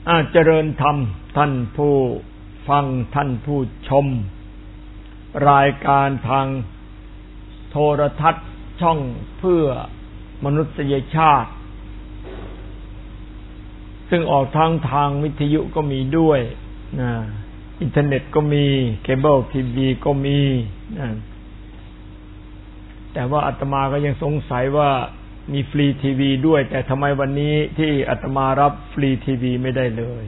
เจริญธรรมท่านผู้ฟังท่านผู้ชมรายการทางโทรทัศน์ช่องเพื่อมนุษยชาติซึ่งออกทางวิทยุก็มีด้วยอินเทอร์เน็ตก็มีเคเบิลทีวีก็มีแต่ว่าอาตมาก็ยังสงสัยว่ามีฟรีทีวีด้วยแต่ทำไมวันนี้ที่อาตมารับฟรีทีวีไม่ได้เลย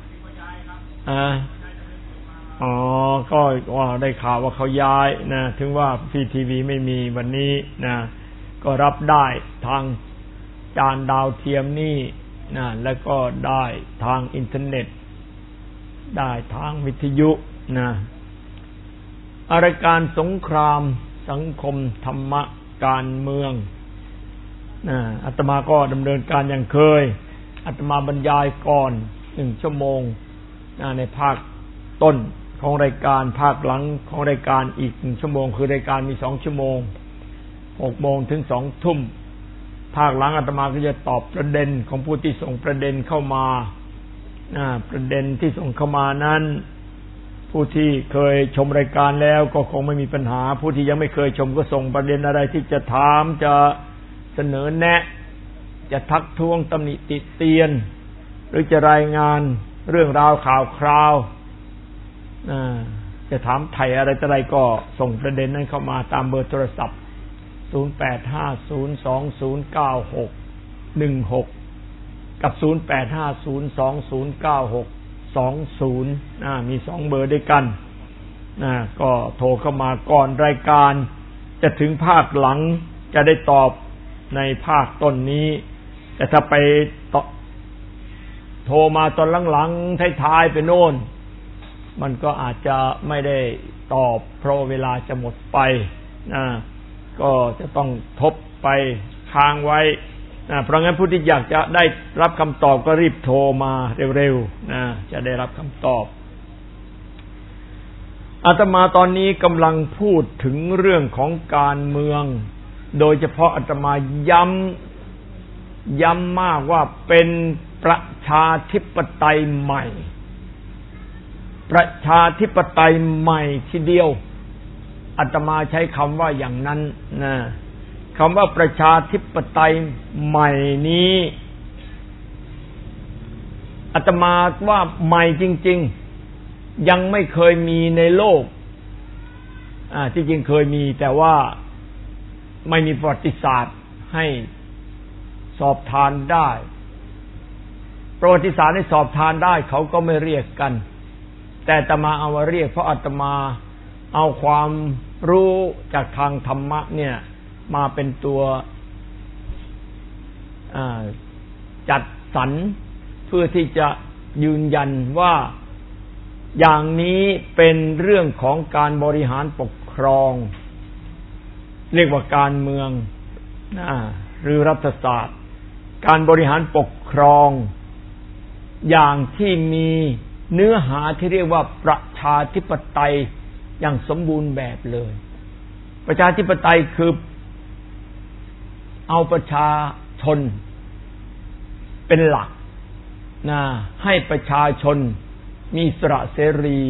ก็ว่าได้ข่าวว่าเขาย้ายนะถึงว่าฟรีทีวีไม่มีวันนี้นะก็รับได้ทางจานดาวเทียมนี่นะแล้วก็ได้ทางอินเทอร์เน็ตได้ทางวิทยุนะรายการสงครามสังคมธรรมะการเมืองอาตมาก็ดำเนินการอย่างเคยอาตมาบรรยายก่อน1 ชั่วโมงในภาคต้นของรายการภาคหลังของรายการอีก1 ชั่วโมงคือรายการมี2 ชั่วโมง6 โมงถึง 2 ทุ่มภาคหลังอาตมาก็จะตอบประเด็นของผู้ที่ส่งประเด็นเข้ามาประเด็นที่ส่งเข้ามานั้นผู้ที่เคยชมรายการแล้วก็คงไม่มีปัญหาผู้ที่ยังไม่เคยชมก็ส่งประเด็นอะไรที่จะถามจะเสนอแนะจะทักท้วงตำหนิติเตียนหรือจะรายงานเรื่องราวข่าวคราวจะถามไถ่อะไรต่ออะไรก็ส่งประเด็นนั้นเข้ามาตามเบอร์โทรศัพท์0850209616กับ0850209620มี2เบอร์ด้วยกันก็โทรเข้ามาก่อนรายการจะถึงภาคหลังจะได้ตอบในภาคต้นนี้แต่ถ้าไปโทรมาตอนหลังๆท้ายๆไปโน่นมันก็อาจจะไม่ได้ตอบเพราะเวลาจะหมดไปก็จะต้องทบไปค้างไว้เพราะงั้นผู้ที่อยากจะได้รับคำตอบก็รีบโทรมาเร็วๆจะได้รับคำตอบอาตมาตอนนี้กำลังพูดถึงเรื่องของการเมืองโดยเฉพาะอาตมาย้ำมากว่าเป็นประชาธิปไตยใหม่ประชาธิปไตยใหม่ทีเดียวอาตมาใช้คำว่าอย่างนั้นนะคำว่าประชาธิปไตยใหม่นี้อาตมาว่าใหม่จริงๆยังไม่เคยมีในโลกที่จริงเคยมีแต่ว่าไม่มีประวัติศาสตร์ให้สอบทานได้ประวัติศาสตร์ให้สอบทานได้เขาก็ไม่เรียกกันแต่อาตมาเอามาเรียกเพราะอาตมาเอาความรู้จากทางธรรมะเนี่ยมาเป็นตัวจัดสรรเพื่อที่จะยืนยันว่าอย่างนี้เป็นเรื่องของการบริหารปกครองเรียกว่าการเมืองหรือรัฐศาสตร์การบริหารปกครองอย่างที่มีเนื้อหาที่เรียกว่าประชาธิปไตยอย่างสมบูรณ์แบบเลยประชาธิปไตยคือเอาประชาชนเป็นหลักให้ประชาชนมีอิสระเสรี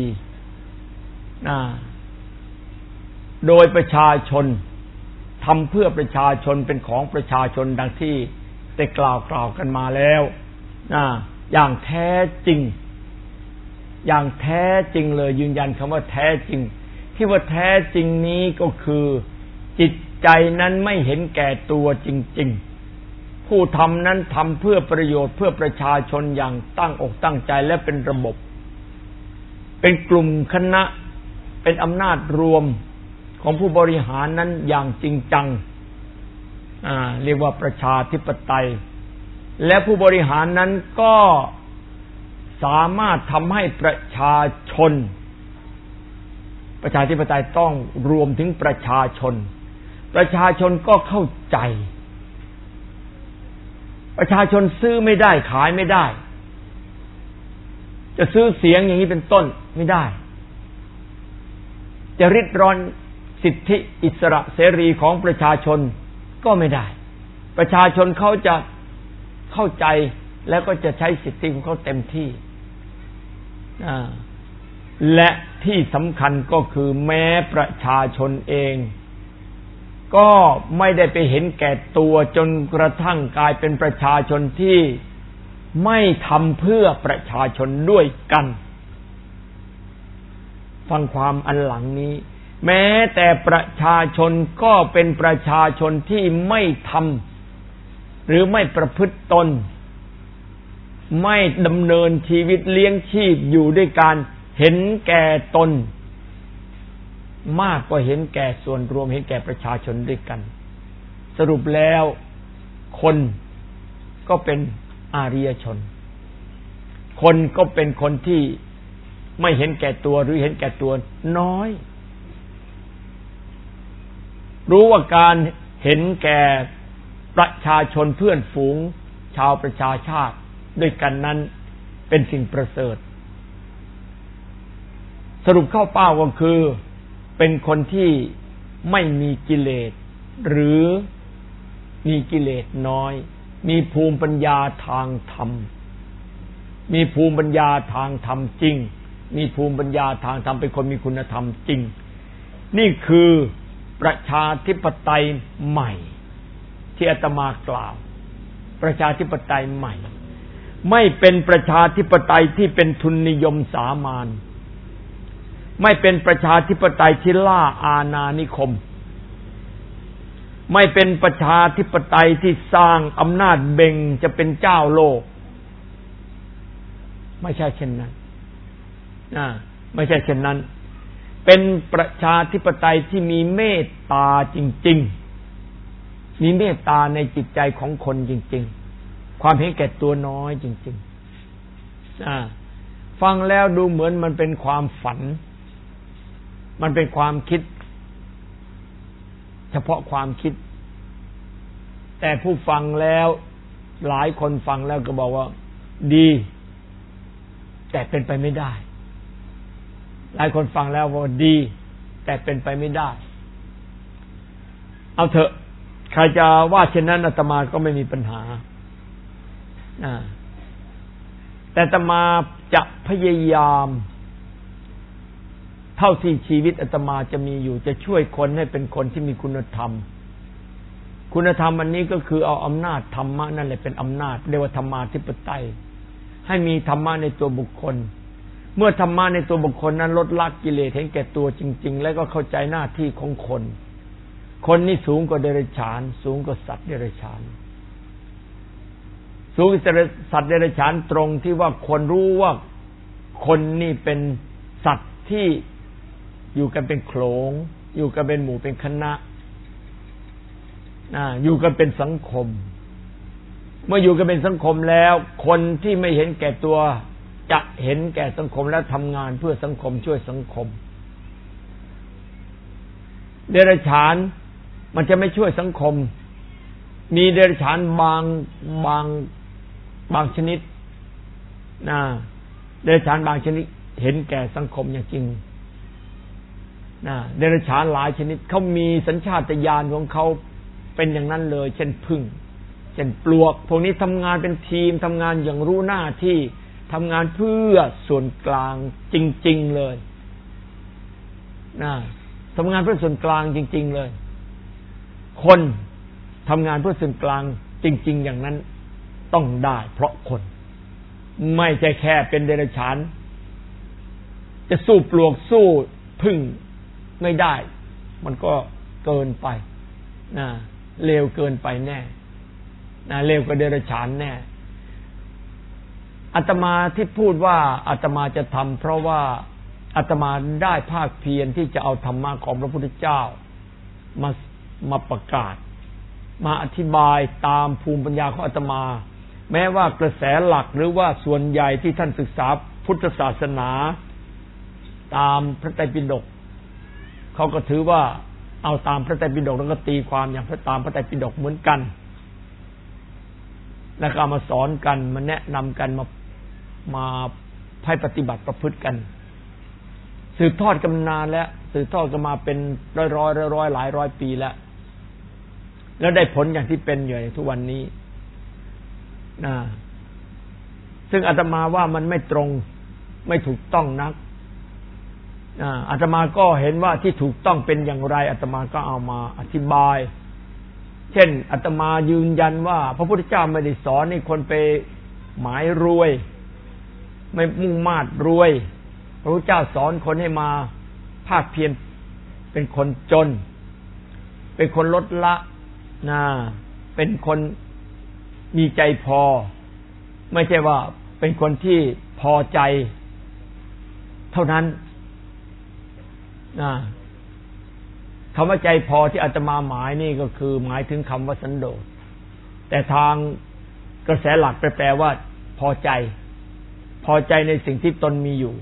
โดยประชาชนทำเพื่อประชาชนเป็นของประชาชนดังที่ได้กล่าวกันมาแล้วอย่างแท้จริงอย่างแท้จริงเลยยืนยันคำว่าแท้จริงที่ว่าแท้จริงนี้ก็คือจิตใจนั้นไม่เห็นแก่ตัวจริงๆผู้ทำนั้นทำเพื่อประโยชน์เพื่อประชาชนอย่างตั้งอกตั้งใจและเป็นระบบเป็นกลุ่มคณะเป็นอำนาจรวมของผู้บริหารนั้นอย่างจริงจังเรียกว่าประชาธิปไตยและผู้บริหารนั้นก็สามารถทำให้ประชาชนประชาธิปไตยต้องรวมถึงประชาชนประชาชนก็เข้าใจประชาชนซื้อไม่ได้ขายไม่ได้จะซื้อเสียงอย่างนี้เป็นต้นไม่ได้จะริดรอนสิทธิอิสระเสรีของประชาชนก็ไม่ได้ประชาชนเขาจะเข้าใจแล้วก็จะใช้สิทธิของเขาเต็มที่และที่สำคัญก็คือแม้ประชาชนเองก็ไม่ได้ไปเห็นแก่ตัวจนกระทั่งกลายเป็นประชาชนที่ไม่ทำเพื่อประชาชนด้วยกันฟังความอันหลังนี้แม้แต่ประชาชนก็เป็นประชาชนที่ไม่ทำหรือไม่ประพฤติตนไม่ดำเนินชีวิตเลี้ยงชีพอยู่ด้วยการเห็นแก่ตนมากกว่าเห็นแก่ส่วนรวมเห็นแก่ประชาชนด้วยกันสรุปแล้วคนก็เป็นอาริยชนคนก็เป็นคนที่ไม่เห็นแก่ตัวหรือเห็นแก่ตัวน้อยรู้ว่าการเห็นแก่ประชาชนเพื่อนฝูงชาวประชาชาติด้วยกันนั้นเป็นสิ่งประเสริฐสรุปเข้าเป้าก็คือเป็นคนที่ไม่มีกิเลสหรือมีกิเลสน้อยมีภูมิปัญญาทางธรรมมีภูมิปัญญาทางธรรมจริงมีภูมิปัญญาทางธรรมเป็นคนมีคุณธรรมจริงนี่คือประชาธิปไตยใหม่ที่อาตมากล่าวประชาธิปไตยใหม่ไม่เป็นประชาธิปไตยที่เป็นทุนนิยมสามัญไม่เป็นประชาธิปไตยที่ล่าอาณานิคมไม่เป็นประชาธิปไตยที่สร้างอำนาจเบ่งจะเป็นเจ้าโลกไม่ใช่เช่นนั้นไม่ใช่เช่นนั้นเป็นประชาธิปไตยที่มีเมตตาจริงๆมีเมตตาในจิตใจของคนจริงๆความเห็นแก่ตัวน้อยจริงๆฟังแล้วดูเหมือนมันเป็นความฝันมันเป็นความคิดเฉพาะความคิดแต่ผู้ฟังแล้วหลายคนฟังแล้วก็บอกว่าดีแต่เป็นไปไม่ได้หลายคนฟังแล้วว่าดีแต่เป็นไปไม่ได้เอาเถอะใครจะว่าเช่นนั้นอาตมาก็ไม่มีปัญหาแต่อาตมาจะพยายามเท่าที่ชีวิตอาตมาจะมีอยู่จะช่วยคนให้เป็นคนที่มีคุณธรรมคุณธรรมอันนี้ก็คือเอาอำนาจธรรมะนั่นแหละเป็นอำนาจเรียกว่าธรรมาธิปไตยให้มีธรรมะในตัวบุคคลเมื่อธรรมะในตัวบุคคลนั้นลดละกิเลสเห็นแก่ตัวจริงๆแล้วก็เข้าใจหน้าที่ของคนคนนี่สูงกว่าเดรัจฉานสูงกว่าสัตว์เดรัจฉานสูงกว่าสัตว์เดรัจฉานตรงที่ว่าคนรู้ว่าคนนี่เป็นสัตว์ที่อยู่กันเป็นโขลงอยู่กันเป็นหมู่เป็นคณะอยู่กันเป็นสังคมเมื่ออยู่กันเป็นสังคมแล้วคนที่ไม่เห็นแก่ตัวจะเห็นแก่สังคมและทำงานเพื่อสังคมช่วยสังคมเดรัจฉานมันจะไม่ช่วยสังคมมีเดรัจฉานบางชนิดเดรัจฉานบางชนิดเห็นแก่สังคมอย่างจริงเดรัจฉานหลายชนิดเขามีสัญชาตญาณของเขาเป็นอย่างนั้นเลยเช่นผึ้งเช่นปลวกพวกนี้ทำงานเป็นทีมทำงานอย่างรู้หน้าที่ทำงานเพื่อส่วนกลางจริงๆเลยทำงานเพื่อส่วนกลางจริงๆเลยคนทำงานเพื่อส่วนกลางจริงๆอย่างนั้นต้องได้เพราะคนไม่ใช่แค่เป็นเดรัจฉานจะสู้ปลวกสู้ผึ้งไม่ได้มันก็เกินไปเลวเกินไปแน่เลวกว่าเดรัจฉานแน่อาตมาที่พูดว่าอาตมาจะทำเพราะว่าอาตมาได้ภาคเพียรที่จะเอาธรรมะของพระพุทธเจ้ามาประกาศมาอธิบายตามภูมิปัญญาของอาตมาแม้ว่ากระแสหลักหรือว่าส่วนใหญ่ที่ท่านศึกษาพุทธศาสนาตามพระไตรปิฎกเขาก็ถือว่าเอาตามพระไตรปิฎกแล้วก็ตีความอย่างตามพระไตรปิฎกเหมือนกันแล้วก็มาสอนกันมาแนะนำกันมาให้ปฏิบัติประพฤติกันสืบทอดกันนานแล้วสืบทอดกันมาเป็นร้อยหลายร้อยปีแล้วได้ผลอย่างที่เป็นอยู่ทุกวันนี้ซึ่งอาตมาว่ามันไม่ตรงไม่ถูกต้องนักอาตมาก็เห็นว่าที่ถูกต้องเป็นอย่างไรอาตมาก็เอามาอธิบายเช่นอาตมายืนยันว่าพระพุทธเจ้าไม่ได้สอนให้คนไปหมายรวยไม่มุ่งมาดรวยพระพุทธเจ้าสอนคนให้มาภาคเพียรเป็นคนจนเป็นคนลดละเป็นคนมีใจพอไม่ใช่ว่าเป็นคนที่พอใจเท่านั้นคำว่าใจพอที่อาตมาหมายนี่ก็คือหมายถึงคำว่าสันโดษแต่ทางกระแสหลักแปลว่าพอใจในสิ่งที่ตนมีอยู่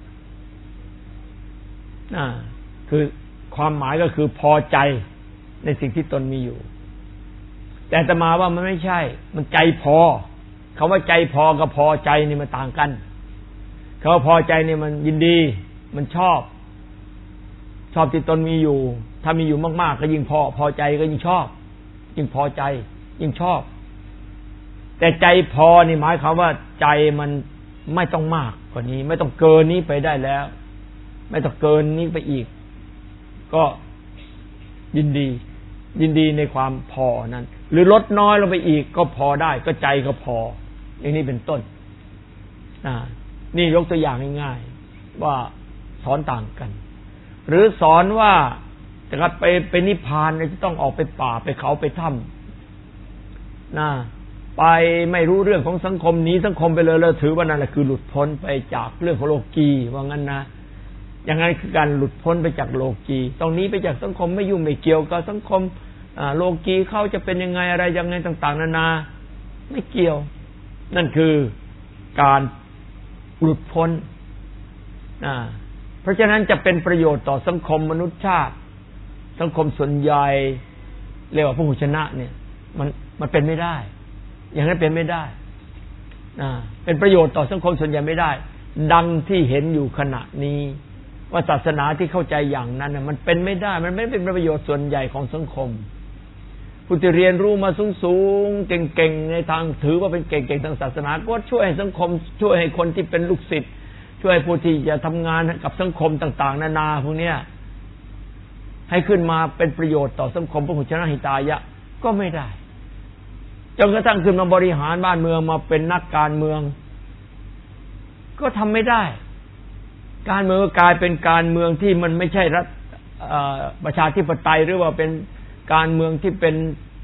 คือความหมายก็คือพอใจในสิ่งที่ตนมีอยู่แต่อาตมาว่ามันไม่ใช่มันใจพอคำว่าใจพอกับพอใจนี่มันต่างกันคำว่าพอใจนี่มันยินดีมันชอบที่ตนมีอยู่ถ้ามีอยู่มากๆก็ยิ่งพอใจก็ยิ่งชอบยิ่งพอใจยิ่งชอบแต่ใจพอนี่หมายความว่าใจมันไม่ต้องมากกว่านี้ไม่ต้องเกินนี้ไปได้แล้วไม่ต้องเกินนี้ไปอีกก็ยินดีในความพอนั้นหรือลดน้อยลงไปอีกก็พอได้ก็ใจก็พออย่างนี้เป็นต้นนี่ยกตัวอย่างง่ายๆว่าสอนต่างกันหรือสอนว่าจะไปนิพพานจะต้องออกไปป่าไปเขาไปถ้ำไปไม่รู้เรื่องของสังคมหนีสังคมไปเลยแล้วถือว่านั่นแหละคือหลุดพ้นไปจากเรื่องของโลกีว่างั้นนะอย่างนั้นคือการหลุดพ้นไปจากโลกีตรงนี้ไปจากสังคมไม่ยุ่งไม่เกี่ยวกับสังคมโลกีเขาจะเป็นยังไงอะไรยังไงต่างๆนานาไม่เกี่ยวนั่นคือการหลุดพ้นเพราะฉะนั้นจะเป็นประโยชน์ต่อสังคมมนุษยชาติสังคมส่วนใหญ่เรียกว่าพหุชนะเนี่ยมันเป็นไม่ได้อย่างนั้นเป็นไม่ได้เป็นประโยชน์ต่อสังคมส่วนใหญ่ไม่ได้ดังที่เห็นอยู่ขณะนี้ว่าศาสนาที่เข้าใจอย่างนั้นมันเป็นไม่ได้มันไม่เป็นประโยชน์ส่วนใหญ่ของสังคมผู้ที่เรียนรู้มาสูงๆเก่งๆในทางถือว่าเป็นเก่งๆทางศาสนาก็ช่วยให้สังคมช่วยให้คนที่เป็นลูกศิษย์ช่วยผู้ที่จะทำงานกับสังคมต่างๆนานาพวกนี้ให้ขึ้นมาเป็นประโยชน์ต่อสังคมพหุชนะหิตายะก็ไม่ได้จนกระทั่งขึ้นมาบริหารบ้านเมืองมาเป็นนักการเมืองก็ทำไม่ได้การเมืองกลายเป็นการเมืองที่มันไม่ใช่รัฐประชาธิปไตยหรือว่าเป็นการเมืองที่เป็น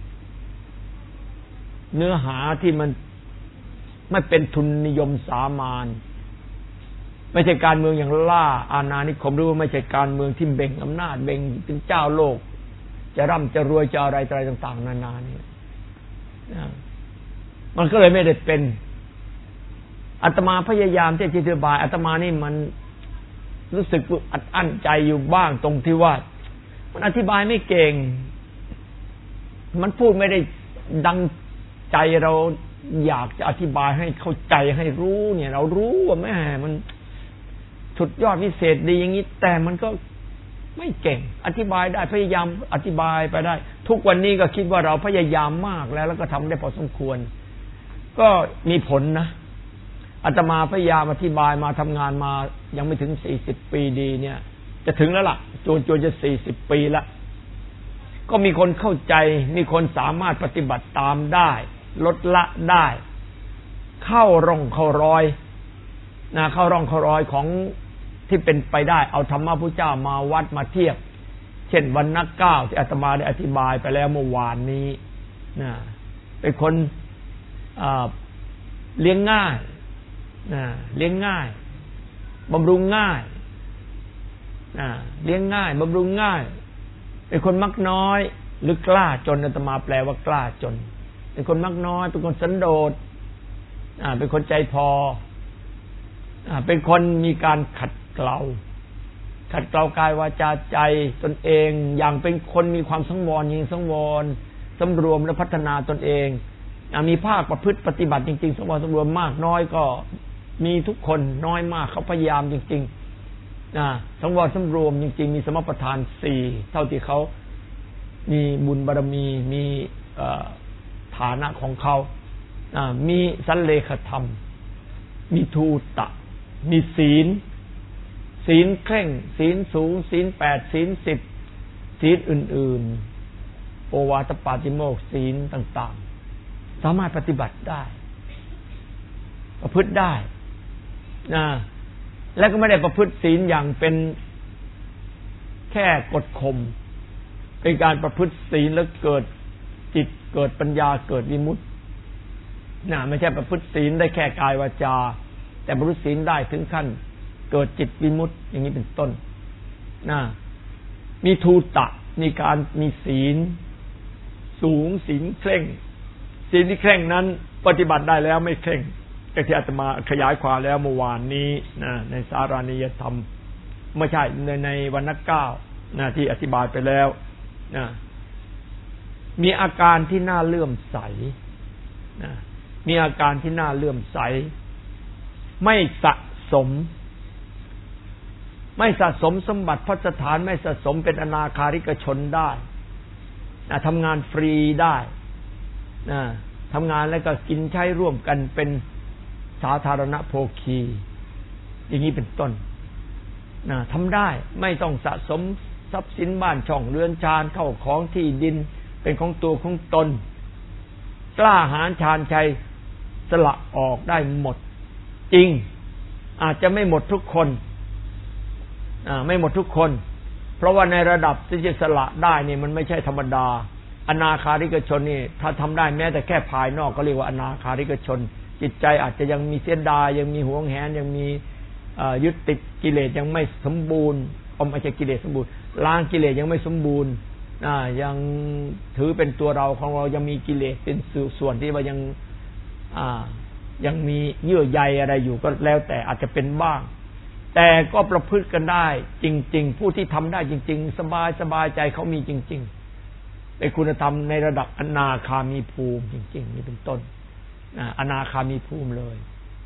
เนื้อหาที่มันไม่เป็นทุนนิยมสามัญไม่ใช่การเมืองอย่างล่าอาณานิคมหรือว่าไม่ใช่การเมืองที่เบ่งอำนาจเบ่งเป็นเจ้าโลกจะร่ำจะรวยจะอะไรต่างๆนานานี่มันก็เลยไม่ได้เป็นอาตมาพยายามที่จะอธิบายอาตมานี่มันรู้สึกอัดอั้นใจอยู่บ้างตรงที่ว่ามันอธิบายไม่เก่งมันพูดไม่ได้ดังใจเราอยากจะอธิบายให้เข้าใจให้รู้เนี่ยเรารู้ว่าแม่มันสุดยอดวิเศษดีอย่างนี้แต่มันก็ไม่เก่งอธิบายได้พยายามอธิบายไปได้ทุกวันนี้ก็คิดว่าเราพยายามมากแล้วก็ทำได้พอสมควรก็มีผลนะอาตมาพยายามอธิบายมาทำงานมายังไม่ถึง40ปีดีเนี่ยจะถึงแล้วล่ะจนจะ40ปีละก็มีคนเข้าใจมีคนสามารถปฏิบัติตามได้ลดละได้เข้าร่องเข้ารอยเข้าร่องเข้ารอยของที่เป็นไปได้เอาธรรมะพุทธเจ้ามาวัดมาเทียบเช่นวรรณะ9ที่อาตมาได้อธิบายไปแล้วเมื่อวานนี้เป็นคนเลี้ยงง่ายเลี้ยงง่ายบำรุงง่ายเลี้ยงง่ายบำรุงง่ายเป็นคนมักน้อยหรือกล้าจนอาตมาแปลว่ากล้าจนเป็นคนมักน้อยเป็นคนสันโดษเป็นคนใจพอเป็นคนมีการขัดเกลากายวาจาใจตนเองอย่างเป็นคนมีความสังวรยิ่งสังวรสำรวมและพัฒนาตนเองมีภาคประพฤติปฏิบัติจริงๆสังวรสำรวมมากน้อยก็มีทุกคนน้อยมากเขาพยายามจริงๆสังวรสำรวมจริงๆมีสมประทาน4เท่าที่เขามีบุญบารมีมีฐานะของเขามีสันเลขธรรมมีทูตะมีศีลเคร่งศีลสูงศีล8ศีล10ศีลอื่นๆโอวาทปาติโมกข์ศีลต่างๆสามารถปฏิบัติได้ประพฤติได้นะและก็ไม่ได้ประพฤติศีลอย่างเป็นแค่กดข่มเป็นการประพฤติศีลแล้วเกิดจิตเกิดปัญญาเกิดวิมุตตินะไม่ใช่ประพฤติศีลได้แค่กายวาจาแต่ประพฤติศีลได้ถึงขั้นเกิดจิตวิมุตติอย่างนี้เป็นต้นนะมีทูตะมีการมีศีลสูงศีลเคร่งศีลที่เคร่งนั้นปฏิบัติได้แล้วไม่เคร่งแต่ที่อาตมาขยายความแล้วเมื่อวานนี้นะในสารานิยธรรมไม่ใช่ในวรรณเก้านะที่อธิบายไปแล้วนะมีอาการที่น่าเลื่อมใสนะมีอาการที่น่าเลื่อมใสไม่สะสมสมบัติพัสถานไม่สะสมเป็นอนาคาริกชนได้นะทำงานฟรีได้นะทำงานแล้วก็กินใช้ร่วมกันเป็นสาธารณโภคีอย่างนี้เป็นต้นนะทำได้ไม่ต้องสะสมทรัพย์สินบ้านช่องเรือนชานเข้าของที่ดินเป็นของตัวของตนกล้าหาญชาญชัยสละออกได้หมดจริงอาจจะไม่หมดทุกคนไม่หมดทุกคนเพราะว่าในระดับที่จะสละได้นี่มันไม่ใช่ธรรมดาอนาคาริกชนนี่ถ้าทำได้แม้แต่แค่ภายนอกก็เรียกว่าอนาคาริกชนจิตใจอาจจะยังมีเสียดายยังมีหวงแหนยังมียึดติดกิเลสยังไม่สมบูรณ์ไม่ใช่กิเลสสมบูรณ์ล้างกิเลสยังไม่สมบูรณ์ยังถือเป็นตัวเราของเรายังมีกิเลสเป็นส่วนที่ว่ายังมีเยื่อใยอะไรอยู่ก็แล้วแต่อาจจะเป็นบ้างแต่ก็ประพฤติกันได้จริงๆผู้ที่ทำได้จริงๆสบายใจเขามีจริงๆเป็นคุณธรรมในระดับอนาคามีภูมิจริงๆนี่เป็นต้นอนาคามีภูมิเลย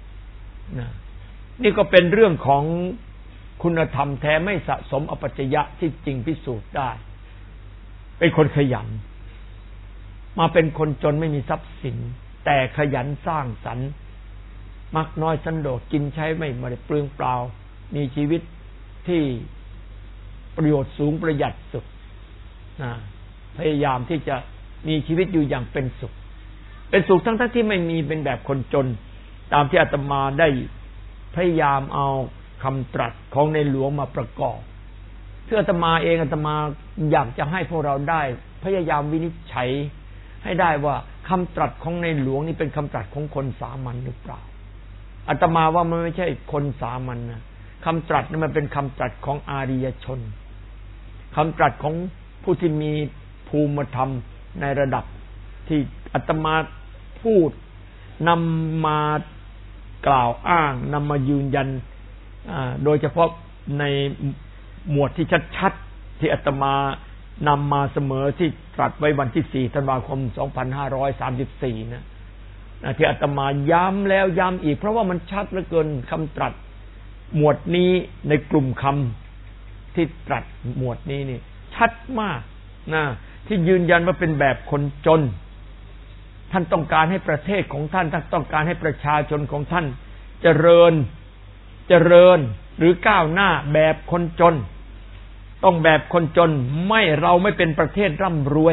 นี่ก็เป็นเรื่องของคุณธรรมแท้ไม่สะสมอปัจจยะที่จริงพิสูจน์ได้เป็นคนขยันมาเป็นคนจนไม่มีทรัพย์สินแต่ขยันสร้างสรรค์มักน้อยสันโดษกินใช้ไม่ได้เปลืองเปล่ามีชีวิตที่ประโยชน์สูงประหยัดสุดพยายามที่จะมีชีวิตอยู่อย่างเป็นสุขทั้งที่ไม่มีเป็นแบบคนจนตามที่อาตมาได้พยายามเอาคำตรัสของในหลวงมาประกอบเพื่ออาตมาอยากจะให้พวกเราได้พยายามวินิจฉัยให้ได้ว่าคำตรัสของในหลวงนี่เป็นคำตรัสของคนสามัญหรือเปล่าอาตมาว่ามันไม่ใช่คนสามัญนะคำตรัสนั้นมันเป็นคำตรัสของอาริยชนคำตรัสของผู้ที่มีภูมิธรรมในระดับที่อาตมาพูดนำมากล่าวอ้างนำมายืนยันโดยเฉพาะในหมวดที่ชัดๆที่อาตมานำมาเสมอที่ตรัสไว้วันที่4ธันวาคม2534นะที่อาตมาย้ำแล้วย้ำอีกเพราะว่ามันชัดเหลือเกินคำตรัสหมวดนี้ในกลุ่มคำที่ตรัสหมวดนี้นี่ชัดมากนะที่ยืนยันว่าเป็นแบบคนจนท่านต้องการให้ประเทศของท่านต้องการให้ประชาชนของท่านเจริญหรือก้าวหน้าแบบคนจนต้องแบบคนจนเราไม่เป็นประเทศร่ำรวย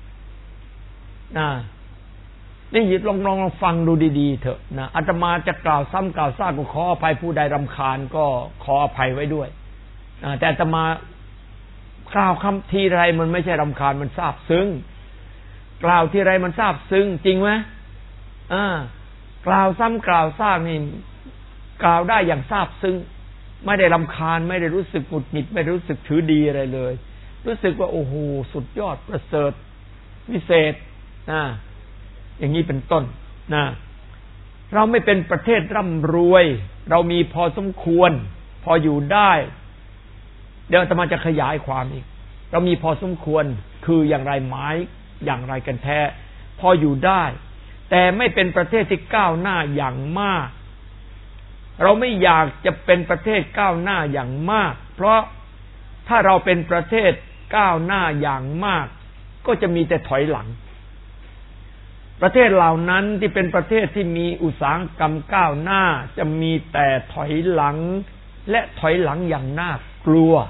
นี่ลองฟังดูดีๆเถอะนะอาตมาจะกล่าวซ้ำกล่าวซากก็ขออภัยผู้ใดรำคาญก็ขออภัยไว้ด้วยแต่อาตมากล่าวคำทีไรมันไม่ใช่รำคาญมันซาบซึ้งกล่าวทีไรมันซาบซึ้งจริงไหมกล่าวซ้ำกล่าวซากนี่กล่าวได้อย่างซาบซึ้งไม่ได้รำคาญไม่ได้รู้สึกหงุดหงิดไม่รู้สึกถือดีอะไรเลยรู้สึกว่าโอ้โหสุดยอดประเสริฐวิเศษอย่างนี้เป็นต้นเราไม่เป็นประเทศร่ำรวยเรามีพอสมควรพออยู่ได้เดี๋ยวอาตมาจะขยายความอีกเรามีพอสมควรคืออย่างไรหมายอย่างไรกันแท้พออยู่ได้แต่ไม่เป็นประเทศที่ก้าวหน้าอย่างมากเราไม่อยากจะเป็นประเทศก้าวหน้าอย่างมากเพราะถ้าเราเป็นประเทศก้าวหน้าอย่างมากก็จะมีแต่ถอยหลังปประเทศเหล่านั้นที่เป็นประเทศที่มีอุตสาหกรรมก้าวหน้าจะมีแต่ถอยหลังและถอยหลังอย่างน่ากลัว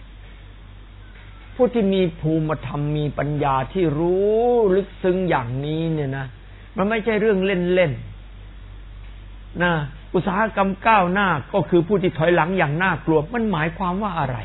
ผู้ที่มีภูมิธรรมมีปัญญาที่รู้ลึกซึ้งอย่างนี้เนี่ยนะมันไม่ใช่เรื่องเล่นๆนะอุตสาหกรรมก้าวหน้าก็คือผู้ที่ถอยหลังอย่างน่ากลัวมันหมายความว่าอะไร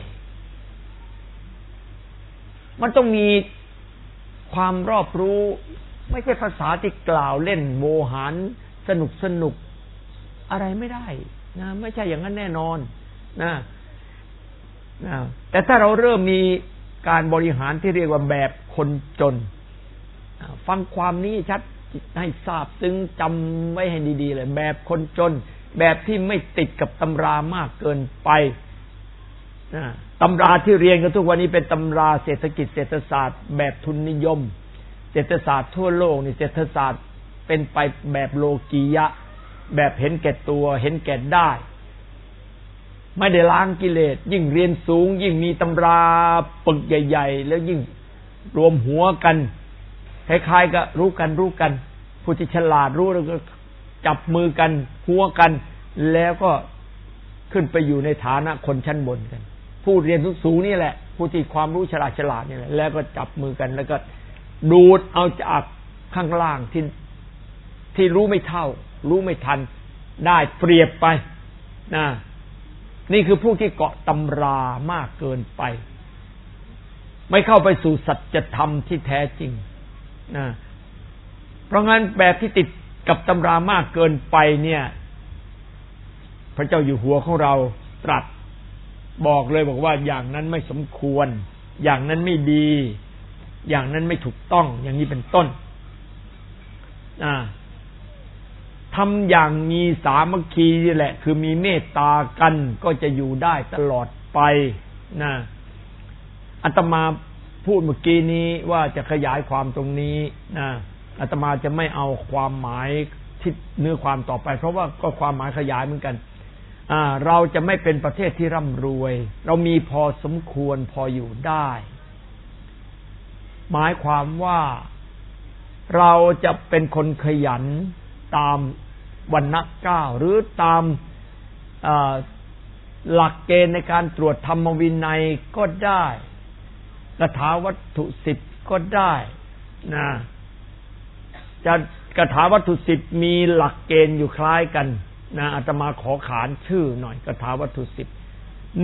มันต้องมีความรอบรู้ไม่ใช่ภาษาที่กล่าวเล่นโมหันสนุกอะไรไม่ได้นะไม่ใช่อย่างนั้นแน่นอนนะแต่ถ้าเราเริ่มมีการบริหารที่เรียกว่าแบบคนจนฟังความนี้ชัดให้ทราบซึ้งจำไว้ให้ดีๆเลยแบบคนจนแบบที่ไม่ติดกับตำรามากเกินไปตำราที่เรียนกันทุกวันนี้เป็นตำราเศรษฐกิจเศรษฐศาสตร์แบบทุนนิยมเศรษฐศาสตร์ทั่วโลกนี่เศรษฐศาสตร์เป็นไปแบบโลกียะแบบเห็นแก่ตัวเห็นแก่ได้ไม่ได้ล้างกิเลสยิ่งเรียนสูงยิ่งมีตำราปึกใหญ่ๆแล้วยิ่งรวมหัวกันคล้ายๆก็รู้กันผู้ที่ฉลาดรู้แล้วก็จับมือกันหัวกันแล้วก็ขึ้นไปอยู่ในฐานะคนชั้นบนกันผู้เรียนสูงๆนี่แหละผู้ที่ความรู้ฉลาดนี่แหละแล้วก็จับมือกันแล้วก็ดูดเอาจากข้างล่างที่รู้ไม่เท่ารู้ไม่ทันได้เปรียบไปนะนี่คือผู้ที่เกาะตำรามากเกินไปไม่เข้าไปสู่สัจธรรมที่แท้จริงนะเพราะงั้นแบบที่ติดกับตำรามากเกินไปเนี่ยพระเจ้าอยู่หัวของเราตรัสบอกเลยบอกว่าอย่างนั้นไม่สมควรอย่างนั้นไม่ดีอย่างนั้นไม่ถูกต้องอย่างนี้เป็นต้นทำอย่างมีสามัคคีนี่แหละคือมีเมตตากันก็จะอยู่ได้ตลอดไปนะอาตมาพูดเมื่อกี้นี้ว่าจะขยายความตรงนี้นะอาตมาจะไม่เอาความหมายที่เนื้อความต่อไปเพราะว่าก็ความหมายขยายเหมือนกันเราจะไม่เป็นประเทศที่ร่ำรวยเรามีพอสมควรพออยู่ได้หมายความว่าเราจะเป็นคนขยันตามวรรณะ9หรือตามหลักเกณฑ์ในการตรวจธรรมวินัยก็ได้คาถาวัตถุ10ก็ได้นะจะคาถาวัตถุ10มีหลักเกณฑ์อยู่คล้ายกันนะอาตมาขอขานชื่อหน่อยคาถาวัตถุ10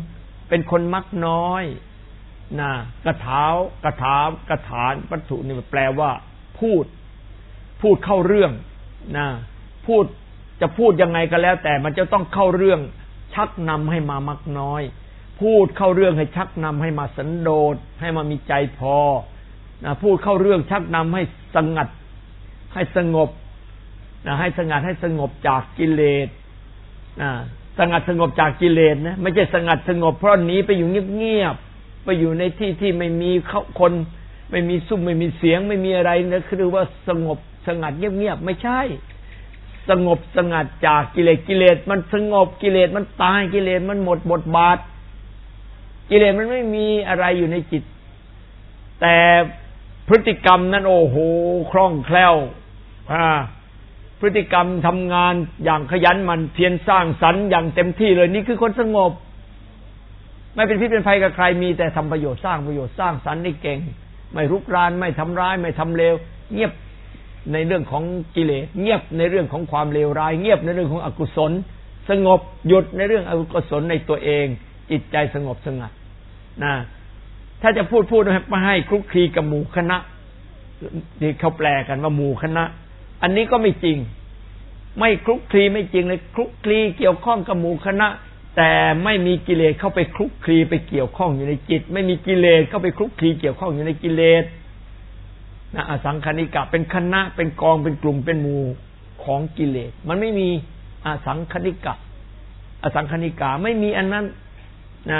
1เป็นคนมักน้อยนะคาถาวัตถุนี่แปลว่าพูดเข้าเรื่องนะพูดจะพูดยังไงก็แล้วแต่มันจะต้องเข้าเรื่องชักนำให้มามักน้อยพูดเข้าเรื่องให้ชักนำให้มาสันโดษให้มามีใจพอนะพูดเข้าเรื่องชักนำให้สงัดให้สงบนะให้สงัดให้สงบจากกิเลสนะสงัดสงบจากกิเลสนะไม่ใช่สงัดสงบเพราะหนีไปอยู่เงียบๆไปอยู่ในที่ที่ไม่มีคนไม่มีซุ้มไม่มีเสียงไม่มีอะไรนะคือว่าสงบสงัดเงียบๆไม่ใช่สงบสงัดจากกิเลสมันสงบกิเลสมันตายกิเลสมันหมดบทบาทกิเลสมันไม่มีอะไรอยู่ในจิตแต่พฤติกรรมนั้นโอ้โหคล่องแคล่วพฤติกรรมทำงานอย่างขยันหมั่นเพียรสร้างสรรค์อย่างเต็มที่เลยนี่คือคนสงบไม่เป็นพิษเป็นภัยกับใครมีแต่ทำประโยชน์สร้างสรรค์นี่เก่งไม่รุกรานไม่ทำร้ายไม่ทำเลวเงียบในเรื่องของกิเลสเงียบในเรื่องของความเลวร้ายเงียบในเรื่องของอกุศลสงบหยุดในเรื่องอกุศลในตัวเองจิตใจสงบสงัดนะถ้าจะพูดไม่ให้คลุกคลีกับหมู่คณะที่เขาแปลกันว่าหมู่คณะอันนี้ก็ไม่จริงไม่คลุกคลีไม่จริงเลยคลุกคลีเกี่ยวข้องกับหมู่คณะแต่ไม่มีกิเลสเข้าไปคลุกคลีไปเกี่ยวข้องอยู่ในจิตไม่มีกิเลสเข้าไปคลุกคลีเกี่ยวข้องอยู่ในกิเลสนะอสังคณิกะเป็นคณะเป็นกองเป็นกลุ่มเป็นหมู่ของกิเลสมันไม่มีอสังคณิกะอสังคณิกาไม่มีอันนั้นนะ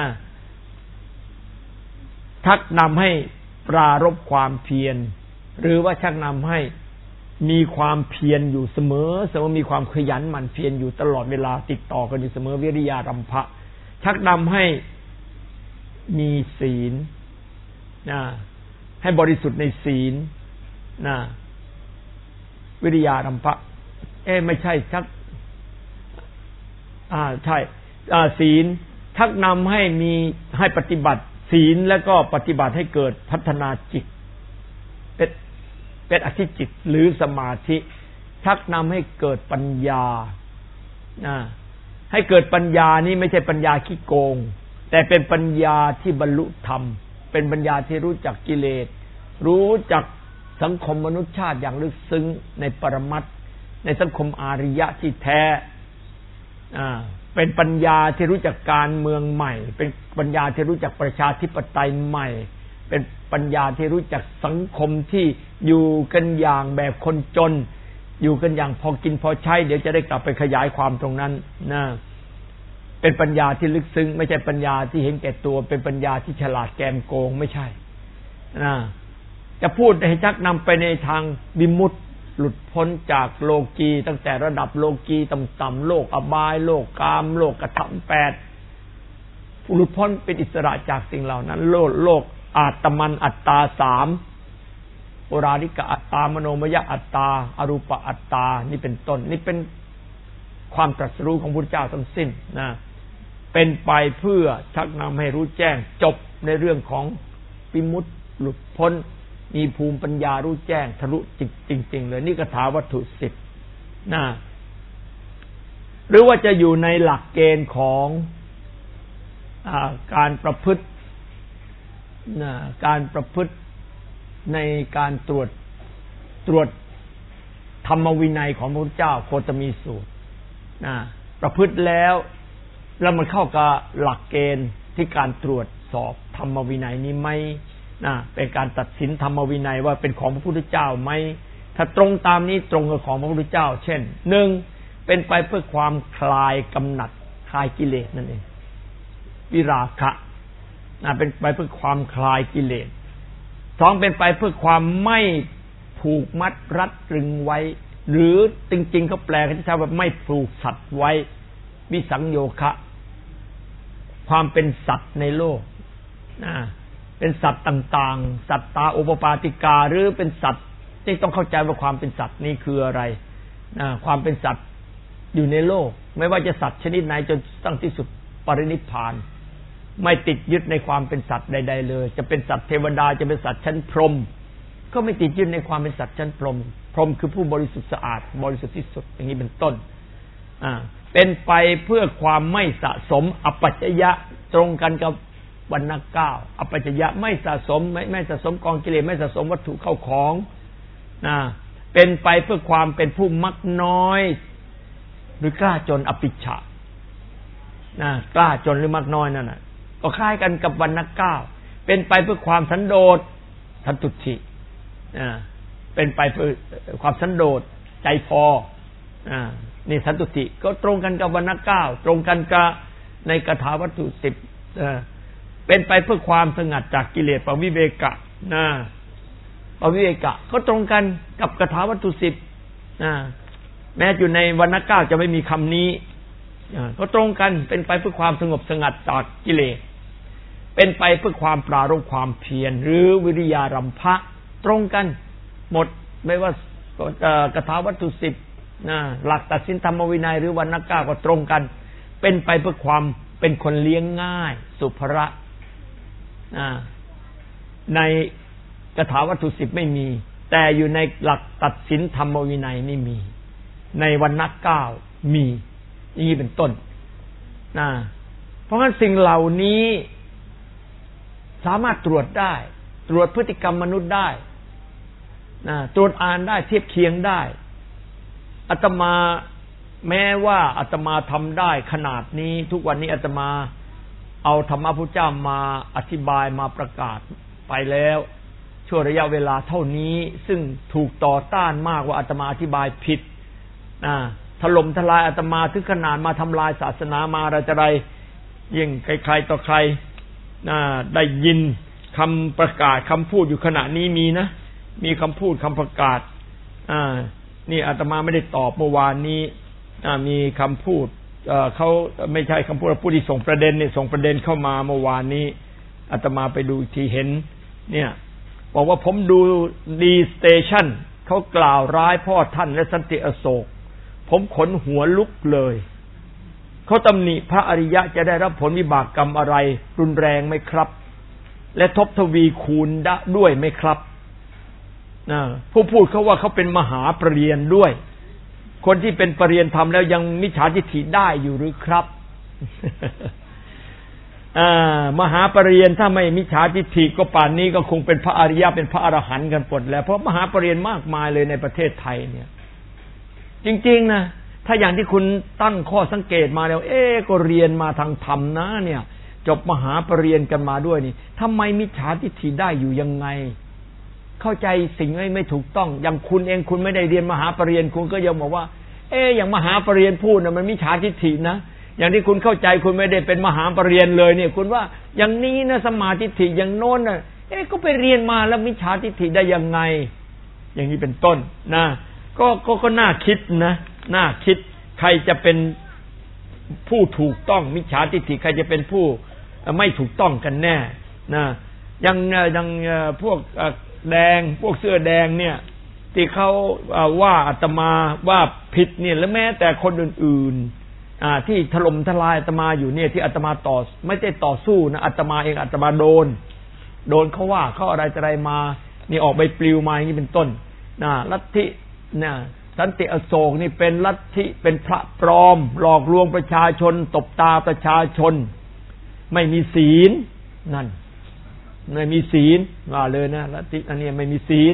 ชักนำให้ปรารภความเพียรหรือว่าชักนำให้มีความเพียรอยู่เสมอมีความขยันหมั่นเพียรอยู่ตลอดเวลาติดต่อกันอยู่เสมอวิริยารัมภะชักนำให้มีศีลนะให้บริสุทธิ์ในศีลนะวิริยารัมภะไม่ใช่ชักใช่ศีลชักนำให้ปฏิบัติศีลแล้วก็ปฏิบัติให้เกิดพัฒนาจิตเป็นอธิจิตหรือสมาธิชักนำให้เกิดปัญญาให้เกิดปัญญานี้ไม่ใช่ปัญญาขี้โกงแต่เป็นปัญญาที่บรรลุธรรมเป็นปัญญาที่รู้จักกิเลสรู้จักสังคมมนุษยชาติอย่างลึกซึ้งในปรมัตถ์ในสังคมอาริยะที่แท้เป็นปัญญาที่รู้จักการเมืองใหม่เป็นปัญญาที่รู้จักประชาธิปไตยใหม่เป็นปัญญาที่รู้จักสังคมที่อยู่กันอย่างแบบคนจนอยู่กันอย่างพอกินพอใช้เดี๋ยวจะได้กลับไปขยายความตรงนั้นนะเป็นปัญญาที่ลึกซึ้งไม่ใช่ปัญญาที่เห็นแก่ตัวเป็นปัญญาที่ฉลาดแกมโกงไม่ใช่นะจะพูดให้ชักนำไปในทางวิมุตติหลุดพ้นจากโลกีตั้งแต่ระดับโลกีต่ำๆโลกอบายโลกกามโลกกธรรม8หลุดพ้นเป็นอิสระจากสิ่งเหล่านั้นโลกอาตมันอัตตา3โอราริกอัตตามโนมยอัตตาอรูปอัตตานี่เป็นต้นนี่เป็นความตรัสรู้ของพระพุทธเจ้าทั้งสิ้นนะเป็นไปเพื่อชักนำให้รู้แจ้งจบในเรื่องของวิมุตติหลุดพ้นมีภูมิปัญญารู้แจ้งทะลุจริงๆเลยนี่คาถาวัตถุ10นะหรือว่าจะอยู่ในหลักเกณฑ์ของการประพฤติการประพฤติในการตรวจธรรมวินัยของพระพุทธเจ้าโคตมีสูตรประพฤติแล้วมันเข้ากับหลักเกณฑ์ที่การตรวจสอบธรรมวินัยนี้ไหมเป็นการตัดสินธรรมวินัยว่าเป็นของพระพุทธเจ้าไหมถ้าตรงตามนี้ตรงกับของพระพุทธเจ้าเช่น1เป็นไปเพื่อความคลายกำหนัดคลายกิเลสนั่นเองวิราคะเป็นไปเพื่อความคลายกิเลส2เป็นไปเพื่อความไม่ผูกมัดรัดตรึงไว้หรือจริงๆเขาแปลกันที่ว่าไม่ผูกสัตว์ไว้วิสังโยคะความเป็นสัตว์ในโลกเป็นสัตว์ต่างๆสัตตาอุปปาติกาหรือเป็นสัตว์ที่ต้องเข้าใจว่าความเป็นสัตว์นี้คืออะไรความเป็นสัตว์อยู่ในโลกไม่ว่าจะสัตว์ชนิดไหนจนตั้งที่สุดปรินิพพานไม่ติดยึดในความเป็นสัตว์ใดๆเลยจะเป็นสัตว์เทวดาจะเป็นสัตว์ชั้นพรหมก็ไม่ติดยึดในความเป็นสัตว์ชั้นพรหมพรหมคือผู้บริสุทธิ์สะอาดบริสุทธิ์ที่สุดอย่างนี้เป็นต้นเป็นไปเพื่อความไม่สะสมอัปปัจจยะตรงกันกับวรรณะ9อัปปัจจยะไม่สะสมไม่สะสมกองกิเลสไม่สะสมวัตถุเข้าของเป็นไปเพื่อความเป็นผู้มักน้อยหรือกล้าจนอภิชฌะกล้าจนหรือมักน้อยนั่นน่ะก็คล้ายกันกับวรรณะ9เป็นไปเพื่อความสันโดษสันตุถิเป็นไปเพื่อความสันโดษใจพอนี่สันตุถิก็ตรงกันกับวรรณะ9ตรงกันกับในคาถาวัตถุ10เป็นไปเพื่อความสงัดจากกิเลสปวิเวกะปวิเวกะก็ตรงกันกับคาถาวัตถุ10แม้อยู่ในวรรณะ9จะไม่มีคำนี้ก็ตรงกันเป็นไปเพื่อความสงบสงัดจากกิเลสเป็นไปเพื่อความปรารภความเพียรหรือวิริยารัมภะตรงกันหมดไม่ว่าคาถาวัตถุ10หลักตัดสินธรรมวินัยหรือวรรณะ9ก็ตรงกันเป็นไปเพื่อความเป็นคนเลี้ยงง่ายสุภระในคาถาวัตถุ10ไม่มีแต่อยู่ในหลักตัดสินธรรมวินัยนี่มีในวรรณะ9มีอย่างนี้เป็นต้นเพราะฉะนั้นสิ่งเหล่านี้สามารถตรวจได้ตรวจพฤติกรรมมนุษย์ได้ตรวจอ่านได้เทียบเคียงได้อาตมาแม้ว่าอาตมาทำได้ขนาดนี้ทุกวันนี้อาตมาเอาธรรมะพุทธเจ้ามาอธิบายมาประกาศไปแล้วช่วงระยะเวลาเท่านี้ซึ่งถูกต่อต้านมากว่าอาตมาอธิบายผิดถล่มทลายอาตมาถึงขนาดมาทำลายศาสนามาอะไรยิ่งใครๆต่อใครได้ยินคำประกาศคำพูดอยู่ขณะนี้มีนะมีคำพูดคำประกาศนี่อาตมาไม่ได้ตอบเมื่อวานนี้มีคำพูดเขาไม่ใช่คำพูดผู้ที่ส่งประเด็นเนี่ยส่งประเด็นเข้ามาเมื่อวานนี้อาตมาไปดูอีกทีเห็นเนี่ยบอกว่าผมดูดีสเตชันเขากล่าวร้ายพ่อท่านและสันติอโศกผมขนหัวลุกเลยเขาตำหนิพระอริยะจะได้รับผลวิบากกรรมอะไรรุนแรงไหมครับและทบทวีคูณด้วยไหมครับผู้พูดเขาว่าเขาเป็นมหาปรริญญาด้วยคนที่เป็นปรริญญาธรรมแล้วยังมิจฉาทิฏฐิได้อยู่หรือครับมหาปรริญญาถ้าไม่มิจฉาทิฏฐิก็ป่านนี้ก็คงเป็นพระอริยะเป็นพระอรหันต์กันหมดแล้วเพราะมหาปรริญญามากมายเลยในประเทศไทยเนี่ยจริงๆนะถ้าอย่างที่คุณตั้งข้อสังเกตมาแล้วก็เรียนมาทางธรรมนะเนี่ยจบมหาปรริญญากันมาด้วยนี่ทำไมมิจฉาทิฏฐิได้อยู่ยังไงเข้าใจสิ่งไม่ถูกต้องอย่างคุณเองคุณไม่ได้เรียนมหาปรริญญาคุณก็ยังบอกว่าอย่างมหาปรริญญาพูดนะมันมิจฉาทิฏฐินะอย่างที่คุณเข้าใจคุณไม่ได้เป็นมหาปรริญญาเลยเนี่ยคุณว่าอย่างนี้นะสมาทิฏฐิอย่างโน้นน่ะก็ไปเรียนมาแล้วมิจฉาทิฏฐิได้ยังไงอย่างนี้เป็นต้นนะก็น่าคิดนะน่าคิดใครจะเป็นผู้ถูกต้องมิจฉาทิฏฐิใครจะเป็นผู้ไม่ถูกต้องกันแน่นะอย่างพวกแดงพวกเสื้อแดงเนี่ยที่เขาว่าอาตมาว่าผิดเนี่ยและแม้แต่คนอื่นที่ถล่มทลายอาตมาอยู่เนี่ยที่อาตมาไม่ได้ต่อสู้นะอาตมาเองอาตมาโดนเขาว่าเขาอะไรมานี่ออกใบปลิวมาอย่างนี้เป็นต้นลัทธิสันติอโศกนี่เป็นลัทธิเป็นพระปลอมหลอกลวงประชาชนตบตาประชาชนไม่มีศีลนั่นไม่มีศีลว่าเลยนะลัทธิอันนี้ไม่มีศีล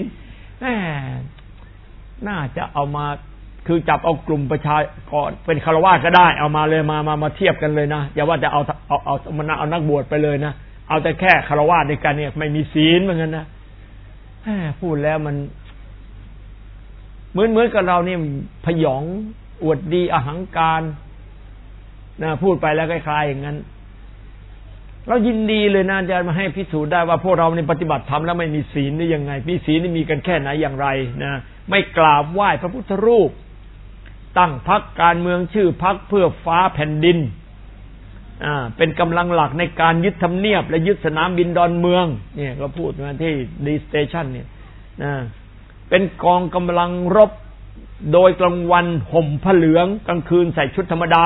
น่าจะเอามาคือจับเอากลุ่มประชาก่อนเป็นฆราวาสก็ได้เอามาเลยมาเทียบกันเลยนะอย่าว่าจะเอานักบวชไปเลยนะเอาแต่แค่ฆราวาสด้วยกันเนี่ยไม่มีศีลเหมือนกันนะพูดแล้วมันเหมือนกับเราเนี่ยพยองอวดดีอหังการนะพูดไปแล้วคล้ายๆอย่างนั้นเรายินดีเลยนะจะมาให้พิสูจน์ได้ว่าพวกเราในปฏิบัติธรรมแล้วไม่มีศีลได้ยังไงมีศีลนี่มีกันแค่ไหนอย่างไรนะไม่กราบไหว้พระพุทธรูปตั้งพรรคการเมืองชื่อพรรคเพื่อฟ้าแผ่นดินเป็นกำลังหลักในการยึดทำเนียบและยึดสนามบินดอนเมืองเนี่ยก็พูดมาที่ดีสเตชันเนี่ยเป็นกองกำลังรบโดยกลางวันห่มผ้าเหลืองกลางคืนใส่ชุดธรรมดา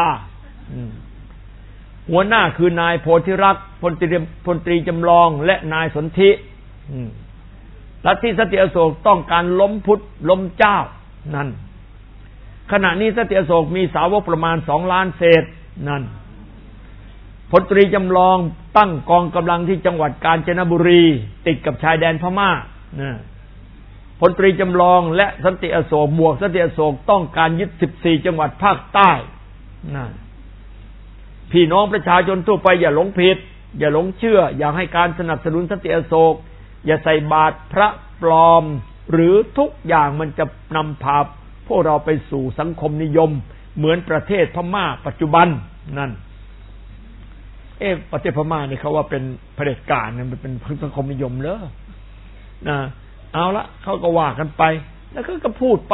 หัวหน้าคือนายโพธิรักษ์พลตรีจำลองและนายสนธิลัทธิสันติอโศกต้องการล้มพุทธล้มเจ้านั่นขณะนี้สันติอโศกมีสาวกประมาณ2 ล้านเศษนั่นพลตรีจำลองตั้งกองกำลังที่จังหวัดกาญจนบุรีติดกับชายแดนพม่าพลตรีจำลองและสันติอโศกบวกสันติอโศกต้องการยึด14 จังหวัดภาคใต้นั่นพี่น้องประชาชนทั่วไปอย่าหลงผิดอย่าหลงเชื่ออย่าให้การสนับสนุนสันติอโศกอย่าใส่บาตรพระปลอมหรือทุกอย่างมันจะนำพาพวกเราไปสู่สังคมนิยมเหมือนประเทศพม่าปัจจุบันนั่นประเทศพม่านี่เขาว่าเป็นเผด็จการมันเป็นสังคมนิยมเหรอเอาละเขาก็ว่ากันไปแล้วก็พูดไป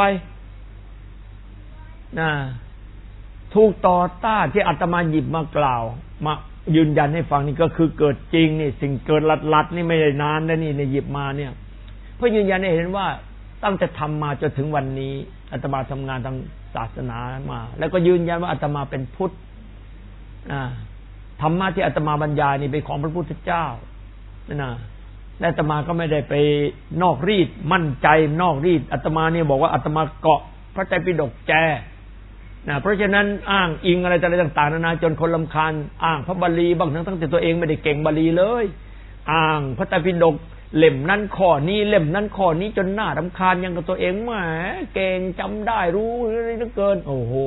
ถูกต่อต้านที่อาตมาหยิบมากล่าวมายืนยันให้ฟังนี่ก็คือเกิดจริงนี่สิ่งเกิดลัดนี่ไม่ได้นานแล้วนี่ในหยิบมาเนี่ยเพื่อยืนยันให้เห็นว่าตั้งแต่ทำมาจนถึงวันนี้อาตมาทำงานทางศาสนามาแล้วก็ยืนยันว่าอาตมาเป็นพุทธธรรมะที่อาตมาบรรยายนี่เป็นของพระพุทธเจ้านะและอาตมาก็ไม่ได้ไปนอกรีดมั่นใจนอกรีดอาตมาเนี่ยบอกว่าอาตมาเกาะพระไตรปิฎกแจเพราะฉะนั้นอ้างอิงอะไรต่างๆนานาจนคนรำคาญอ้างพระบาลีบางทั้งที่ตัวเองไม่ได้เก่งบาลีเลยอ้างพระไตรปิฎกเล่มนั้นข้อนี้เล่มนั้นข้อนี้จนน่ารำคาญยังกับตัวเองแหมเก่งจำได้รู้เหลือเกินโอ้โห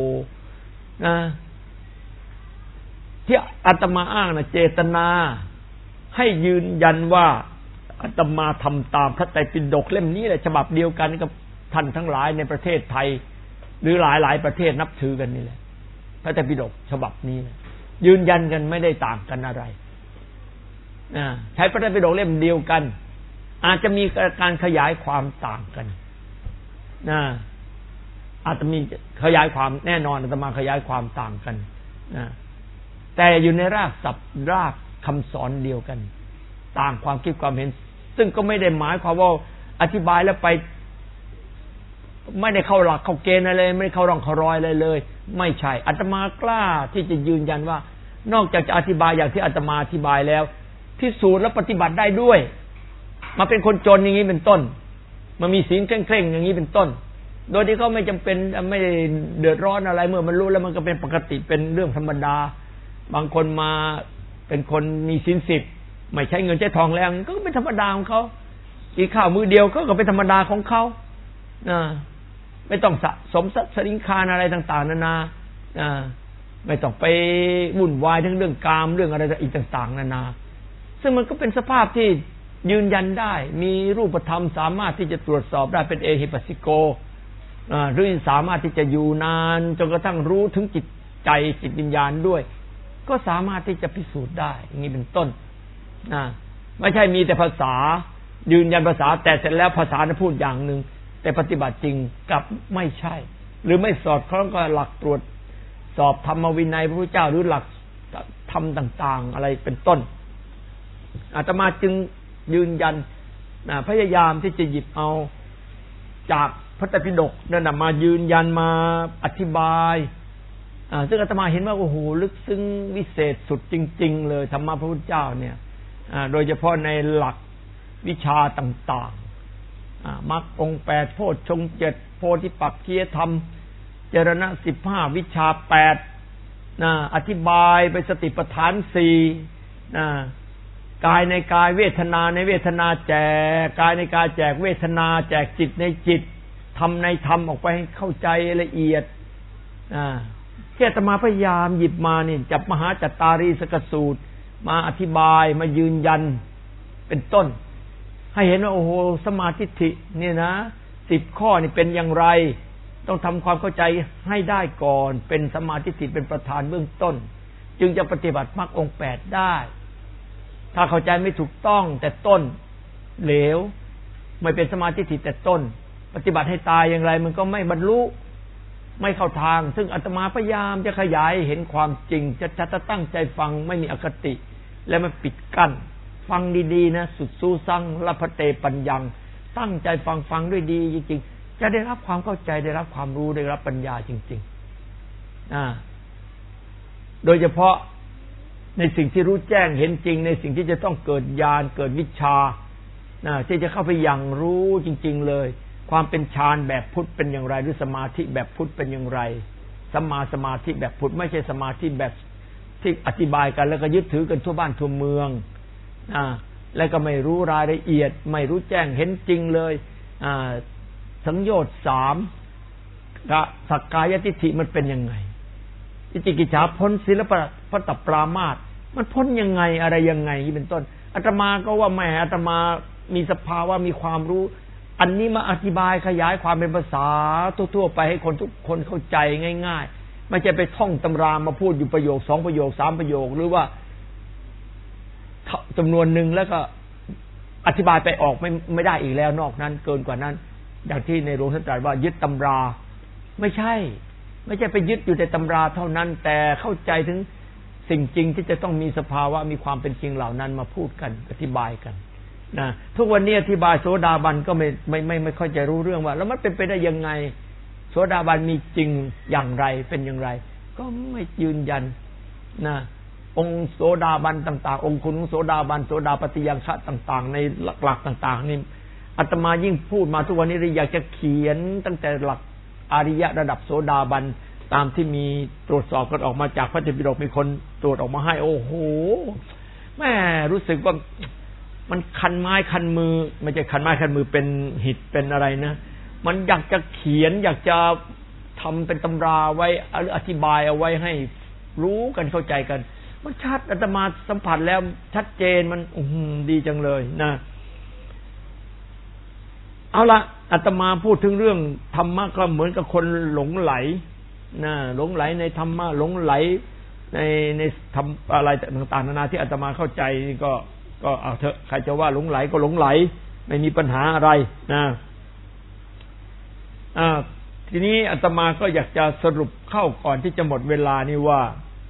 ที่อาตมาอ้างนะเจตนาให้ยืนยันว่าอาตมาทำตามพระไตรปิฎกเล่มนี้แหละฉบับเดียวกันกับท่านทั้งหลายในประเทศไทยหรือหลายประเทศนับถือกันนี่แหละพระไตรปิฎกฉบับนี้นะยืนยันกันไม่ได้ต่างกันอะไรใช้พระไตรปิฎกเล่มเดียวกันอาจจะมีการขยายความต่างกันอาจจะมีขยายความแน่นอนอาตมาขยายความต่างกันแต่อยู่ในรากศัพท์รากคำสอนเดียวกันต่างความคิดความเห็นซึ่งก็ไม่ได้หมายความว่าอธิบายแล้วไปไม่ได้เข้าหลักเข้าเกณฑ์อะไรไม่ได้เข้าร่องเข้ารอยอะไรเลยไม่ใช่อาตมากล้าที่จะยืนยันว่านอกจากจะอธิบายอย่างที่อาตมาอธิบายแล้วพิสูจน์และปฏิบัติได้ด้วยมาเป็นคนจนอย่างนี้เป็นต้นมามีศีลเคร่งๆอย่างนี้เป็นต้นโดยที่เขาไม่จำเป็นไม่เดือดร้อนอะไรเมื่อมันรู้แล้วมันก็เป็นปกติเป็นเรื่องธรรมดาบางคนมาเป็นคนมีศีล10ไม่ใช้เงินใช้ทองแล้วก็เป็นธรรมดาของเขากินข้าวมื้อเดียวก็เป็นธรรมดาของเขาไม่ต้องสะสมสริงคารอะไรต่างๆนานาไม่ต้องไปวุ่นวายทั้งเรื่องกามเรื่องอะไรอีกต่างๆนานาซึ่งมันก็เป็นสภาพที่ยืนยันได้มีรูปธรรมสามารถที่จะตรวจสอบได้เป็นเอหิปัสสิโกหรือสามารถที่จะอยู่นานจนกระทั่งรู้ถึงจิตใจจิตวิญญาณด้วยก็สามารถที่จะพิสูจน์ได้อย่างนี้เป็นต้นไม่ใช่มีแต่ภาษายืนยันภาษาแต่เสร็จแล้วภาษาจะพูดอย่างหนึ่งแต่ปฏิบัติจริงกลับไม่ใช่หรือไม่สอดคล้องกับหลักตรวจสอบธรรมวินัยพระพุทธเจ้าหรือหลักธรรมต่างๆอะไรเป็นต้นอาตมาจึงยืนยันพยายามที่จะหยิบเอาจากพระไตรปิฎกนั่นมายืนยันมาอธิบายซึ่งอาตมาเห็นว่าโอ้โหลึกซึ้งวิเศษสุดจริงๆเลยธรรมะพระพุทธเจ้าเนี่ยโดยเฉพาะในหลักวิชาต่างๆมรรคองค์8โพชฌงค์7โพธิปักขิยธรรมเจรณะ15วิชา8อธิบายไปสติปัฏฐาน4กายในกายเวทนาในเวทนาแจกกายในกายแจกเวทนาแจกจิตในจิตธรรมในธรรมออกไปให้เข้าใจละเอียดที่อาตมาพยายามหยิบมานี่จับมหาจัตตารีสกสูตรมาอธิบายมายืนยันเป็นต้นให้เห็นว่าโอ้โหสมาธิิเนี่ยนะ10ข้อนี่เป็นอย่างไรต้องทำความเข้าใจให้ได้ก่อนเป็นสมาธิิเป็นประธานเบื้องต้นจึงจะปฏิบัติมรรคองค์8ได้ถ้าเข้าใจไม่ถูกต้องแต่ต้นเหลวไม่เป็นสมาธิิแต่ต้นปฏิบัติให้ตายอย่างไรมันก็ไม่บรรลุไม่เข้าทางซึ่งอาตมาพยายามจะขยายเห็นความจริงจะตั้งใจฟังไม่มีอคติและไม่ปิดกั้นฟังดีๆนะสุดสู้สั่งละพเตปัญญังตั้งใจฟังด้วยดีจริงๆจะได้รับความเข้าใจได้รับความรู้ได้รับปัญญาจริงๆโดยเฉพาะในสิ่งที่รู้แจ้งเห็นจริงในสิ่งที่จะต้องเกิดญาณเกิดวิชาที่จะเข้าไปอย่างรู้จริงๆเลยความเป็นฌานแบบพุทธเป็นอย่างไรหรือสมาธิแบบพุทธเป็นอย่างไรสัมมาสมาธิแบบพุทธไม่ใช่สมาธิแบบที่อธิบายกันแล้วก็ยึดถือกันทั่วบ้านทั่วเมืองแล้วก็ไม่รู้รายละเอียดไม่รู้แจ้งเห็นจริงเลยสังโยชน์3กับสักกายทิฏฐิมันเป็นยังไงวิจิกิจฉาพ้นศีลพัตตปรามาสมันพ้นยังไงอะไรยังไงนี่เป็นต้นอาตมาก็ว่าแม่อาตมามีสภาวะมีความรู้อันนี้มาอธิบายขยายความเป็นภาษาทั่วๆไปให้คนทุกคนเข้าใจง่ายๆไม่ใช่ไปท่องตำรามาพูดอยู่ประโยค2ประโยค3ประโยคหรือว่าจำนวนหนึ่งแล้วก็อธิบายไปออกไม่ได้อีกแล้วนอกนั้นเกินกว่านั้นอย่างที่ในหลวงท่านตรัสว่ายึดตำราไม่ใช่ไปยึดอยู่ในตำราเท่านั้นแต่เข้าใจถึงสิ่งจริงที่จะต้องมีสภาวะมีความเป็นจริงเหล่านั้นมาพูดกันอธิบายกันนะทุกวันนี้อธิบายโสดาบันก็ไม่ค่อยจะรู้เรื่องว่าแล้วมันเป็นไปได้ยังไงโสดาบันมีจริงอย่างไรเป็นอย่างไรก็ไม่ยืนยันนะองค์โสดาบันต่างๆองค์คุณของโสดาบันโสดาปฏิยังฆะต่างๆในหลักต่างๆนี่อาตมายิ่งพูดมาทุกวันนี้อยากจะเขียนตั้งแต่หลักอริยะระดับโสดาบันตามที่มีตรวจสอบกันออกมาจากพระไตรปิฎกมีคนตรวจออกมาให้โอ้โหแม่รู้สึกว่ามันคันไม้คันมือไม่ใช่คันไม้คันมือเป็นหิดเป็นอะไรนะมันอยากจะเขียนอยากจะทำเป็นตำราไว้หรืออธิบายเอาไว้ให้รู้กันเข้าใจกันมันชัดอาตมาสัมผัสแล้วชัดเจนมันดีจังเลยนะเอาละอาตมาพูดถึงเรื่องธรรมะก็เหมือนกับคนหลงไหลนะหลงไหลในธรรมะหลงไหลในธรรมอะไรต่างๆนานาที่อาตมาเข้าใจก็เอาเถอะใครจะว่าหลงไหลก็หลงไหลไม่มีปัญหาอะไรนะทีนี้อาตมาก็อยากจะสรุปเข้าก่อนที่จะหมดเวลานี่ว่า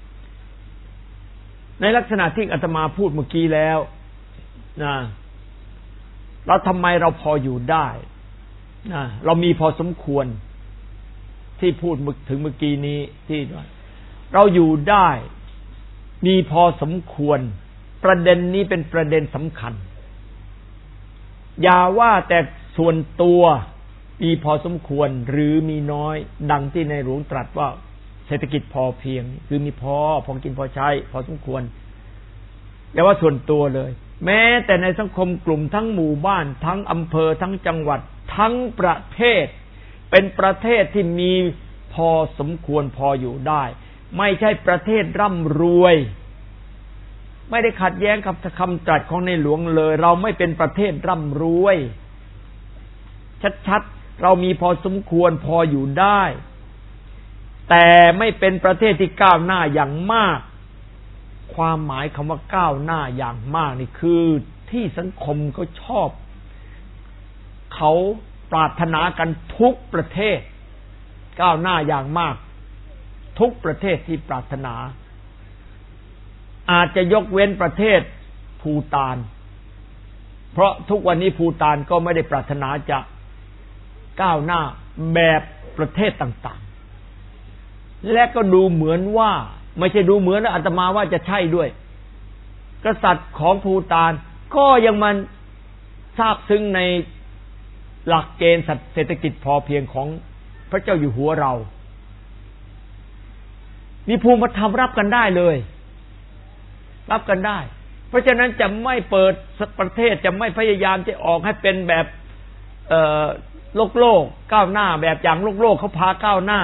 ในลักษณะที่อาตมาพูดเมื่อกี้แล้วนะเราทำไมเราพออยู่ได้เรามีพอสมควรที่พูดถึงเมื่อกี้นี้ที่เราอยู่ได้มีพอสมควรประเด็นนี้เป็นประเด็นสำคัญอย่าว่าแต่ส่วนตัวมีพอสมควรหรือมีน้อยดังที่ในหลวงตรัสว่าเศรษฐกิจพอเพียงคือมีพอกินพอใช้พอสมควรอย่าว่าส่วนตัวเลยแม้แต่ในสังคมกลุ่มทั้งหมู่บ้านทั้งอำเภอทั้งจังหวัดทั้งประเทศเป็นประเทศที่มีพอสมควรพออยู่ได้ไม่ใช่ประเทศร่ำรวยไม่ได้ขัดแย้งกับคำตรัสของในหลวงเลยเราไม่เป็นประเทศร่ำรวยชัดๆเรามีพอสมควรพออยู่ได้แต่ไม่เป็นประเทศที่ก้าวหน้าอย่างมากความหมายคำว่าก้าวหน้าอย่างมากนี่คือที่สังคมเขาชอบเขาปรารถนากันทุกประเทศก้าวหน้าอย่างมากทุกประเทศที่ปรารถนาอาจจะยกเว้นประเทศภูฏานเพราะทุกวันนี้ภูฏานก็ไม่ได้ปรารถนาจะก้าวหน้าแบบประเทศต่างๆและก็ดูเหมือนว่าไม่ใช่ดูเหมือนนะอาตมาว่าจะใช่ด้วยกษัตริย์ของภูฏานก็ยังมันทราบซึ้งในหลักเกณฑ์เศรษฐกิจพอเพียงของพระเจ้าอยู่หัวเรามีภูมิธรรมรับกันได้เลยรับกันได้เพราะฉะนั้นจะไม่เปิดประเทศจะไม่พยายามจะออกให้เป็นแบบโลกก้าวหน้าแบบอย่างโลกเขาพาก้าวหน้า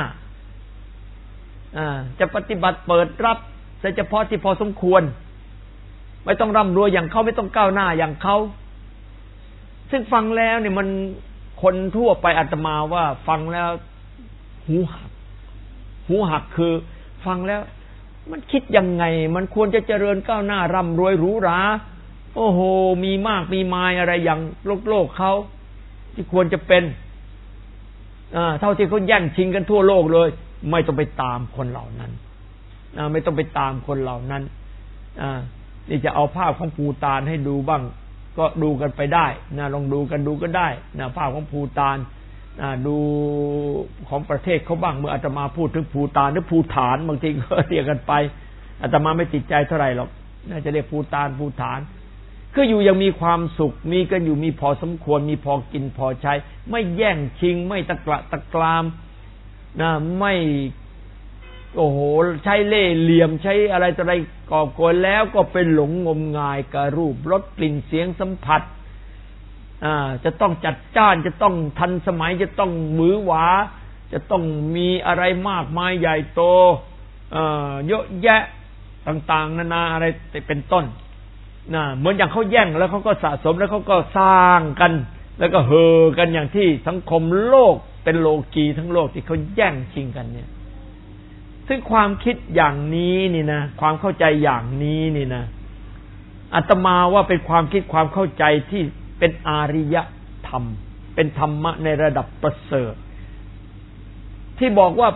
จะปฏิบัติเปิดรับเฉพาะที่พอสมควรไม่ต้องร่ำรวยอย่างเขาไม่ต้องก้าวหน้าอย่างเขาซึ่งฟังแล้วเนี่ยมันคนทั่วไปอาตมาว่าฟังแล้วหูหักคือฟังแล้วมันคิดยังไงมันควรจะเจริญก้าวหน้าร่ำรวยหรูหราโอ้โหมีมากมีมายอะไรอย่างโลกเขาที่ควรจะเป็นเท่าที่เขาแย่งชิงกันทั่วโลกเลยไม่ต้องไปตามคนเหล่านั้นไม่ต้องไปตามคนเหล่านั้นนี่จะเอาภาพของภูฏานให้ดูบ้างก็ดูกันไปได้นะลองดูกันดูก็ได้นะภาพของภูฏานดูของประเทศเขาบ้างเมื่ออาตมาพูดถึงภูฏานหรือภูฐานบางทีก็เรียกกันไปอาตมาไม่ติดใจเท่าไหร่หรอกน่าจะเรียกภูฏานภูฐานคืออยู่ยังมีความสุขมีกันอยู่มีพอสมควรมีพอกินพอใช้ไม่แย่งชิงไม่ตะกรามนะไม่โอ้โหใช้เล่ห์เหลี่ยมใช้อะไรต่ออะไรก่อกวนแล้วก็เป็นหลงงมงายกับรูปรสกลิ่นเสียงสัมผัสจะต้องจัดจ้านจะต้องทันสมัยจะต้องหวือหวาจะต้องมีอะไรมากมายใหญ่โตเยอะแยะต่างๆนานาอะไรเป็นต้นเหมือนอย่างเขาแย่งแล้วเขาก็สะสมแล้วเขาก็สร้างกันแล้วก็เฮอกันอย่างที่สังคมโลกเป็นโลกีทั้งโลกที่เขาแย่งชิงกันเนี่ยซึ่งความคิดอย่างนี้นี่นะความเข้าใจอย่างนี้นี่นะอาตมาว่าเป็นความคิดความเข้าใจที่เป็นอาริยธรรมเป็นธรรมะในระดับประเสริฐที่บอกว่า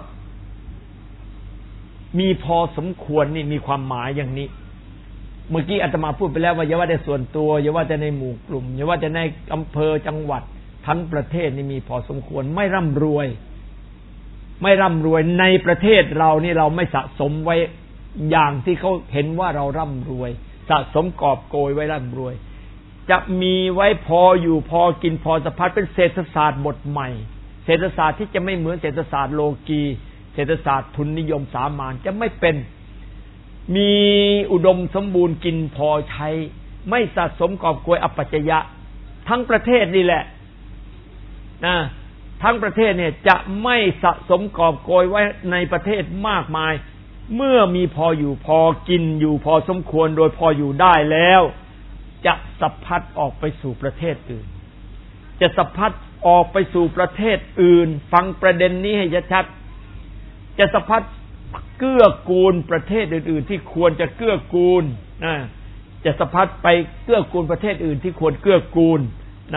มีพอสมควรนี่มีความหมายอย่างนี้เมื่อกี้อาตมาพูดไปแล้วว่าอย่าว่าแต่ส่วนตัวอย่าว่าแต่ในหมู่กลุ่มอย่าว่าแต่ในอำเภอจังหวัดทั้งประเทศนี่มีพอสมควรไม่ร่ำรวยในประเทศเรานี่เราไม่สะสมไว้อย่างที่เขาเห็นว่าเราร่ำรวยสะสมกอบโกยไว้ร่ำรวยจะมีไว้พออยู่พอกินพอสะพัดเป็นเศรษฐศาสตร์บทใหม่เศรษฐศาสตร์ที่จะไม่เหมือนเศรษฐศาสตร์โลกีเศรษฐศาสตร์ทุนนิยมสามัญจะไม่เป็นมีอุดมสมบูรณ์กินพอใช้ไม่สะสมกอบโกยอปัจจยะทั้งประเทศนี่แหละทั้งประเทศเนี่ยจะไม่สะสมกอบโกยไว้ในประเทศมากมายเมื่อมีพออยู่พอกินอยู่พอสมควรโดยพออยู่ได้แล้วจะสะพัดออกไปสู่ประเทศอื่นจะสะพัดออกไปสู่ประเทศอื่นฟังประเด็นนี้ให้ชัดๆจะสะพัดเกื้อกูลประเทศอื่นๆที่ควรจะเกื้อกูลจะสะพัดไปเกื้อกูลประเทศอื่นที่ควรเกื้อกูล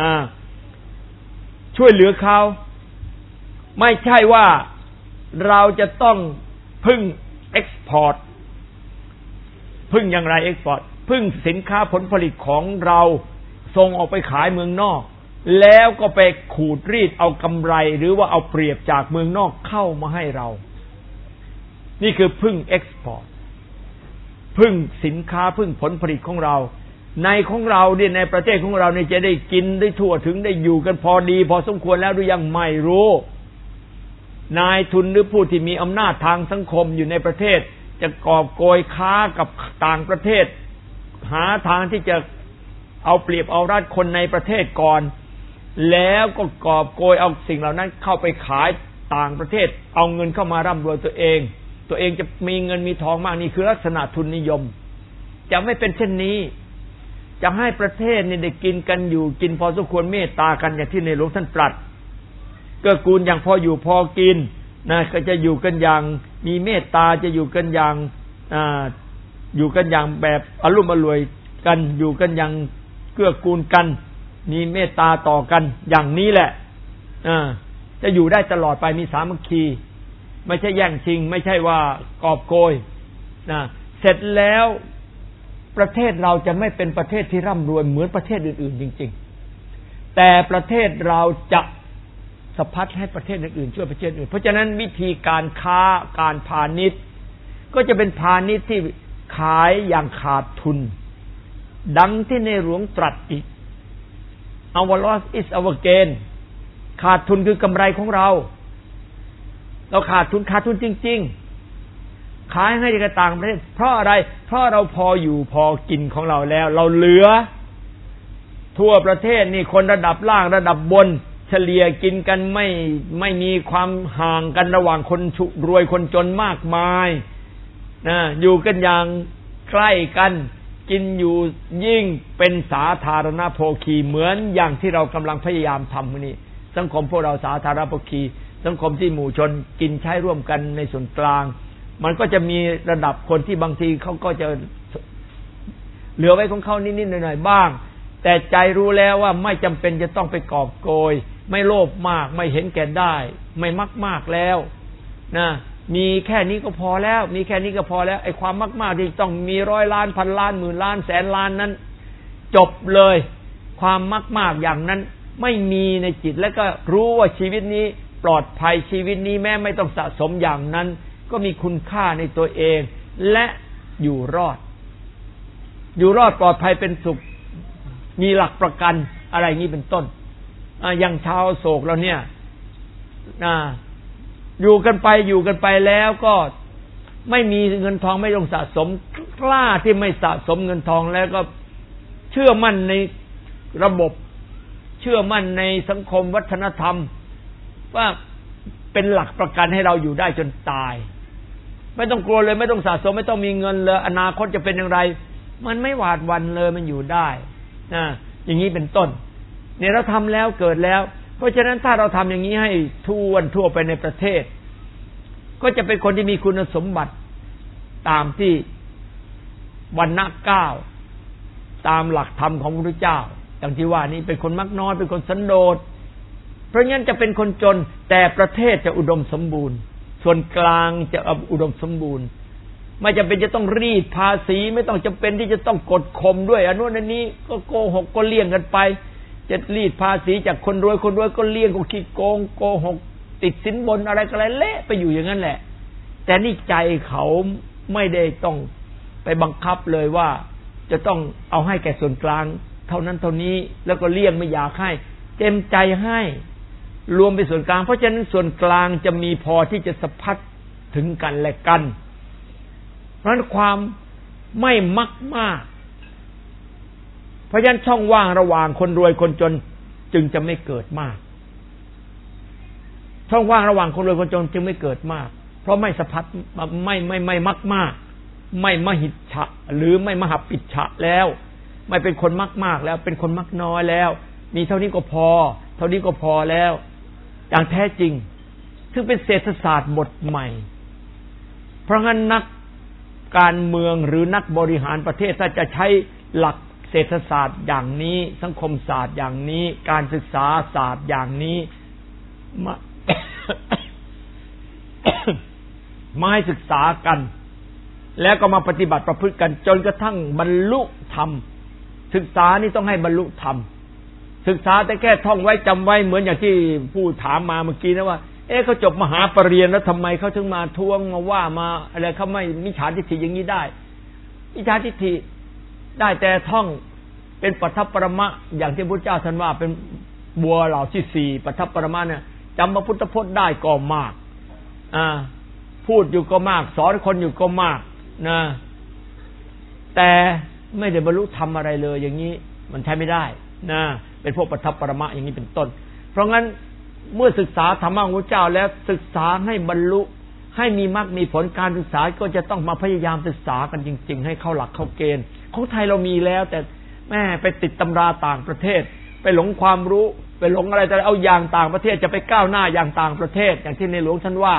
ช่วยเหลือเขาไม่ใช่ว่าเราจะต้องพึ่งเอ็กซ์พอร์ตพึ่งอย่างไรเอ็กซ์พอร์ตพึ่งสินค้าผลผลิตของเราส่งออกไปขายเมืองนอกแล้วก็ไปขูดรีดเอากำไรหรือว่าเอาเปรียบจากเมืองนอกเข้ามาให้เรานี่คือพึ่งเอ็กซ์พอร์ตพึ่งสินค้าพึ่งผลผลิตของเราในของเราเนี่ยในประเทศของเราเนี่ยจะได้กินได้ทั่วถึงได้อยู่กันพอดีพอสมควรแล้วหรือยังไม่รู้นายทุนหรือผู้ที่มีอำนาจทางสังคมอยู่ในประเทศจะกอบโกยค้ากับต่างประเทศหาทางที่จะเอาเปรียบเอารัดคนในประเทศก่อนแล้วก็กอบโกยเอาสิ่งเหล่านั้นเข้าไปขายต่างประเทศเอาเงินเข้ามาร่ำรวยตัวเองจะมีเงินมีทองมากนี่คือลักษณะทุนนิยมจะไม่เป็นเช่นนี้จะให้ประเทศนี่ได้กินกันอยู่กินพอสมควรเมตตากันอย่างที่ในหลวงท่านตรัสเกื้อกูลอย่างพออยู่พอกินนะก็จะอยู่กันอย่างมีเมตตาจะอยู่กันอย่างอยู่กันอย่างแบบอรุ่มอร่วยกันอยู่กันอย่างเกื้อกูลกันมีเมตตาต่อกันอย่างนี้แหละจะอยู่ได้ตลอดไปมีสามัคคีไม่ใช่แย่งชิงไม่ใช่ว่ากอบโกยนะเสร็จแล้วประเทศเราจะไม่เป็นประเทศที่ร่ำรวยเหมือนประเทศอื่นๆจริงๆแต่ประเทศเราจะสะพัดให้ประเทศอื่นๆช่วยประเทศอื่นเพราะฉะนั้นวิธีการค้าการพาณิชย์ก็จะเป็นพาณิชย์ที่ขายอย่างขาดทุนดังที่ในหลวงตรัสอีก Our loss is our gain ขาดทุนคือกำไรของเราขาดทุนจริงๆขายให้กับต่างประเทศเพราะอะไรเพราะเราพออยู่พอกินของเราแล้วเราเหลือทั่วประเทศนี่คนระดับล่างระดับบนเฉลี่ยกินกันไม่มีความห่างกันระหว่างคนรวยคนจนมากมายนะอยู่กันอย่างใกล้กันกินอยู่ยิ่งเป็นสาธารณโภคีเหมือนอย่างที่เรากำลังพยายามทำนี่สังคมพวกเราสาธารณโภคีสังคมที่หมู่ชนกินใช้ร่วมกันในส่วนกลางมันก็จะมีระดับคนที่บางทีเขาก็จะเหลือไว้ของเขานิดๆหน่อยๆบ้างแต่ใจรู้แล้วว่าไม่จำเป็นจะต้องไปกอบโกยไม่โลภมากไม่เห็นแก่ได้ไม่มากๆแล้วนะมีแค่นี้ก็พอแล้วมีแค่นี้ก็พอแล้วไอ้ความมากๆที่ต้องมี100 ล้านพันล้านหมื่นล้านแสนล้านนั้นจบเลยความมากๆอย่างนั้นไม่มีในจิตแล้วก็รู้ว่าชีวิตนี้ปลอดภัยชีวิตนี้แม้ไม่ต้องสะสมอย่างนั้นก็มีคุณค่าในตัวเองและอยู่รอดปลอดภัยเป็นสุขมีหลักประกันอะไรอย่างนี้เป็นต้นอย่างชาวโศกเราเนี่ยอยู่กันไปแล้วก็ไม่มีเงินทองไม่ต้องสะสมกล้าที่ไม่สะสมเงินทองแล้วก็เชื่อมั่นในระบบเชื่อมั่นในสังคมวัฒนธรรมว่าเป็นหลักประกันให้เราอยู่ได้จนตายไม่ต้องกลัวเลยไม่ต้องสะสมไม่ต้องมีเงินเลยอนาคตจะเป็นอย่างไรมันไม่หวาดหวั่นเลยมันอยู่ได้อย่างนี้เป็นต้นเนี่ยเราทำแล้วเกิดแล้วเพราะฉะนั้นถ้าเราทำอย่างนี้ให้ทั่วไปในประเทศก็จะเป็นคนที่มีคุณสมบัติตามที่วรรณะ9ตามหลักธรรมของพระพุทธเจ้าอย่างที่ว่านี้เป็นคนมักน้อยเป็นคนสันโดษเพราะงั้นจะเป็นคนจนแต่ประเทศจะอุดมสมบูรณ์ส่วนกลางจะอุดมสมบูรณ์ไม่จำเป็นจะต้องรีดภาษีไม่ต้องจำเป็นที่จะต้องกดข่มด้วยอันนู้นอันนี้ก็โกหกก็เลี่ยงกันไปจะรีดภาษีจากคนรวยก็เลี่ยงก็ขี้โกงโกหกติดสินบนอะไรก็อะไรเละไปอยู่อย่างนั้นแหละแต่นี่ใจเขาไม่ได้ต้องไปบังคับเลยว่าจะต้องเอาให้แก่ส่วนกลางเท่านั้นเท่านี้แล้วก็เลี่ยงไม่อยากให้เต็มใจให้รวมเป็นส่วนกลางเพราะฉะนั้นส่วนกลางจะมีพอที่จะสะพัดถึงกันและกันเพราะฉะนั้นความไม่มากเพราะฉะนั้นช่องว่างระหว่างคนรวยคนจนจึงจะไม่เกิดมากช่องว่างระหว่างคนรวยคนจนจึงไม่เกิดมากเพราะไม่สะพัดไม่มากไม่มหิทธะหรือไม่มหปิจฉะแล้วไม่เป็นคนมากแล้วเป็นคนมักน้อยแล้วมีเท่านี้ก็พอเท่านี้ก็พอแล้วอย่างแท้จริงซึ่งเป็นเศรษฐศาสตร์บทใหม่เพราะงั้นนักการเมืองหรือนักบริหารประเทศถ้าจะใช้หลักเศรษฐศาสตร์อย่างนี้สังคมศาสตร์อย่างนี้การศึกษาศาสตร์อย่างนี้มาให้ศึกษากันแล้วก็มาปฏิบัติประพฤติกันจนกระทั่งบรรลุธรรมศึกษานี่ต้องให้บรรลุธรรมศึกษาแต่แค่ท่องไว้จำไว้เหมือนอย่างที่ผู้ถามมาเมื่อกี้นะว่าเขาจบมหาปรริญญาแล้วทำไมเขาถึงมาท้วงมาว่ามาอะไรเขาไม่มิจฉาทิฏฐิอย่างนี้ได้มิจฉาทิฏฐิได้แต่ท่องเป็นปัทถปรมะอย่างที่พระพุทธเจ้าท่านว่าเป็นบัวเหล่าที่สี่ปัทถปรมะเนี่ยจำพระพุทธพจน์ได้ก็มากพูดอยู่ก็มากสอนคนอยู่ก็มากนะแต่ไม่ได้บรรลุธรรมอะไรเลยอย่างนี้มันใช้ไม่ได้นะเป็นพวกปัทถปรมะอย่างนี้เป็นต้นเพราะงั้นเมื่อศึกษาธรรมะของพระเจ้าแล้วศึกษาให้บรรลุให้มีมรรคมีผลการศึกษาก็จะต้องมาพยายามศึกษากันจริงๆให้เข้าหลักเข้าเกณฑ์ของไทยเรามีแล้วแต่แม่ไปติดตำราต่างประเทศไปหลงความรู้ไปหลงอะไรแต่เอาอย่างต่างประเทศจะไปก้าวหน้าอย่างต่างประเทศอย่างที่ในหลวงท่านว่า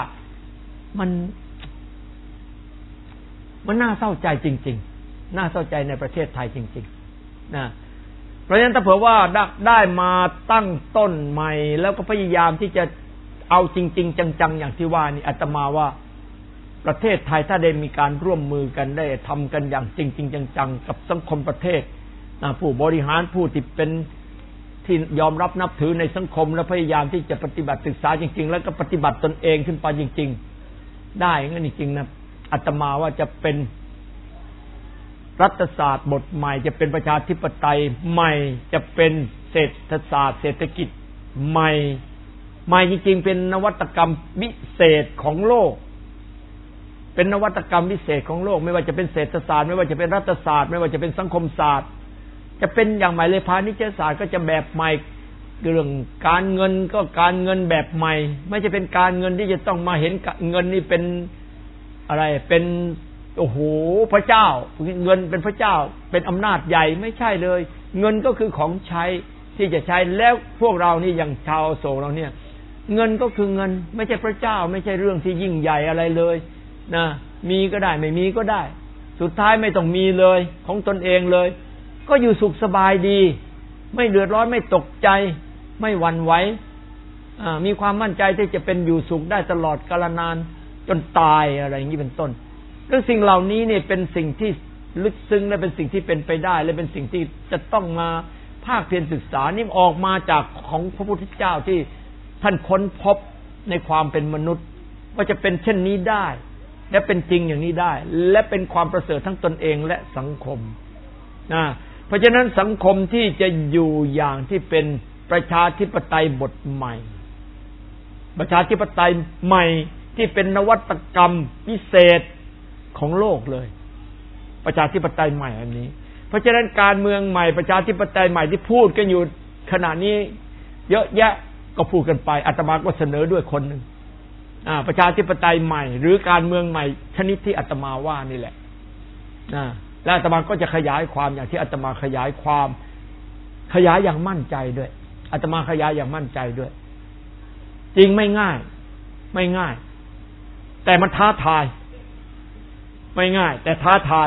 มันน่าเศร้าใจจริงๆน่าเศร้าใจในประเทศไทยจริงๆนะเพราะฉะนั้นถ้าเผื่อว่าได้มาตั้งต้นใหม่แล้วก็พยายามที่จะเอาจริงๆจังๆอย่างที่ว่านี่อาตมาว่าประเทศไทยถ้าได้มีการร่วมมือกันได้ทำกันอย่างจริงๆจังๆกับสังคมประเทศผู้บริหารผู้ที่เป็นที่ยอมรับนับถือในสังคมและพยายามที่จะปฏิบัติศึกษาจริงๆแล้วก็ปฏิบัติตนเองขึ้นไปจริงๆได้งั้นจริงๆนะอาตมาว่าจะเป็นรัฐศาสตร์บทใหม่จะเป็นประชาธิปไตยใหม่จะเป็นเศรษฐศาสตร์เศรษฐกิจใหม่จริงๆเป็นนวัตกรรมวิเศษของโลกเป็นนวัตกรรมวิเศษของโลกไม่ว่าจะเป็นเศรษฐศาสตร์ไม่ว่าจะเป็นรัฐศาสตร์ไม่ว่าจะเป็นสังคมศาสตร์จะเป็นอย่างใหม่เลยพาณิชยศาสตร์ก็จะแบบใหม่เรื่องการเงินก็การเงินแบบใหม่ไม่ใช่เป็นการเงินที่จะต้องมาเห็นเงินนี่เป็นอะไรเป็นโอ้โหพระเจ้าเงินเป็นพระเจ้าเป็นอำนาจใหญ่ไม่ใช่เลยเงินก็คือของใช้ที่จะใช้แล้วพวกเรานี่อย่างชาวโศกเราเนี่ยเงินก็คือเงินไม่ใช่พระเจ้าไม่ใช่เรื่องที่ยิ่งใหญ่อะไรเลยนะมีก็ได้ไม่มีก็ได้สุดท้ายไม่ต้องมีเลยของตนเองเลยก็อยู่สุขสบายดีไม่เดือดร้อนไม่ตกใจไม่หวั่นไหวมีความมั่นใจที่จะเป็นอยู่สุขได้ตลอดกาลนานจนตายอะไรอย่างนี้เป็นต้นเรื่องสิ่งเหล่านี้เนี่ยเป็นสิ่งที่ลึกซึ้งและเป็นสิ่งที่เป็นไปได้และเป็นสิ่งที่จะต้องมาภาคเพียรศึกษานี่ออกมาจากของพระพุทธเจ้าที่ท่านค้นพบในความเป็นมนุษย์ว่าจะเป็นเช่นนี้ได้และเป็นจริงอย่างนี้ได้และเป็นความประเสริฐทั้งตนเองและสังคมเพราะฉะนั้นสังคมที่จะอยู่อย่างที่เป็นประชาธิปไตยบทใหม่ประชาธิปไตยใหม่ที่เป็นนวัตกรรมพิเศษของโลกเลยประชาธิปไตยใหม่อันนี้เพราะฉะนั้นการเมืองใหม่ประชาธิปไตยใหม่ที่พูดกันอยู่ขณะนี้เยอะแยะก็พูดกันไปอาตมาก็เสนอด้วยคนหนึ่งประชาธิปไตยใหม่หรือการเมืองใหม่ชนิดที่อาตมาว่านี่แหละและอาตมาก็จะขยายความอย่างที่อาตมาขยายความขยายอย่างมั่นใจด้วยอาตมาขยายอย่างมั่นใจด้วยจริงไม่ง่ายแต่มันท้าทายไม่ง่ายแต่ท้าทาย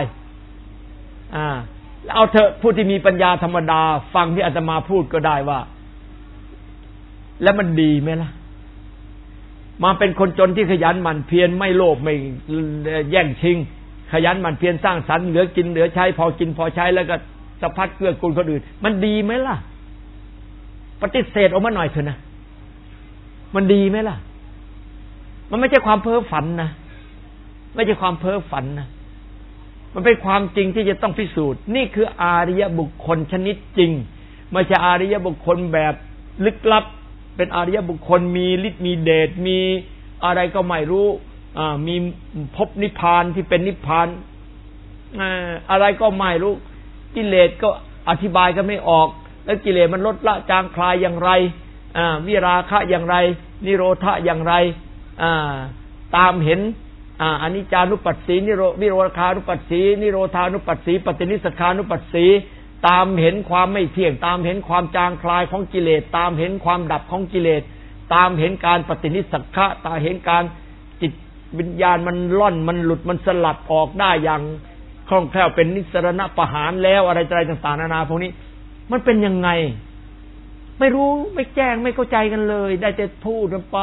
เอาเถอะผู้ที่มีปัญญาธรรมดาฟังที่อาตมาพูดก็ได้ว่าแล้วมันดีไหมล่ะมาเป็นคนจนที่ขยันหมั่นเพียรไม่โลภไม่แย่งชิงขยันหมั่นเพียรสร้างสรรค์เหลือกินเหลือใช้พอกินพอใช้แล้วก็สะพัดเกื้อกูลคนอื่นมันดีไหมล่ะปฏิเสธออกมาหน่อยเถอะนะมันดีไหมล่ะมันไม่ใช่ความเพ้อฝันนะไม่ใช่ความเพ้อฝันนะมันเป็นความจริงที่จะต้องพิสูจน์นี่คืออาริยบุคคลชนิดจริงไม่ใช่อาริยบุคคลแบบลึกลับเป็นอาริยบุคคลมีฤทธิ์มีเดชมีอะไรก็ไม่รู้มีภพนิพพานที่เป็นนิพพานอะไรก็ไม่รู้กิเลสก็อธิบายกันไม่ออกแล้วกิเลสมันลดละจางคลายอย่างไรวิราคะอย่างไรนิโรธะอย่างไรตามเห็นอนิจจานุปัสสีนิโรธานุปัสสีนิโรธานุปัสสีปฏินิสขานุปัสสีตามเห็นความไม่เที่ยงตามเห็นความจางคลายของกิเลสตามเห็นความดับของกิเลสตามเห็นการปฏินิสขะตามเห็นการจิตวิญญาณมันล่อนมันหลุดมันสลัดออกได้อย่างคล่องแคล่วเป็นนิสรณปหานแล้วอะไรต่างๆนานาพวกนี้มันเป็นยังไงไม่รู้ไม่แจ้งไม่เข้าใจกันเลยได้แต่พูดกันไป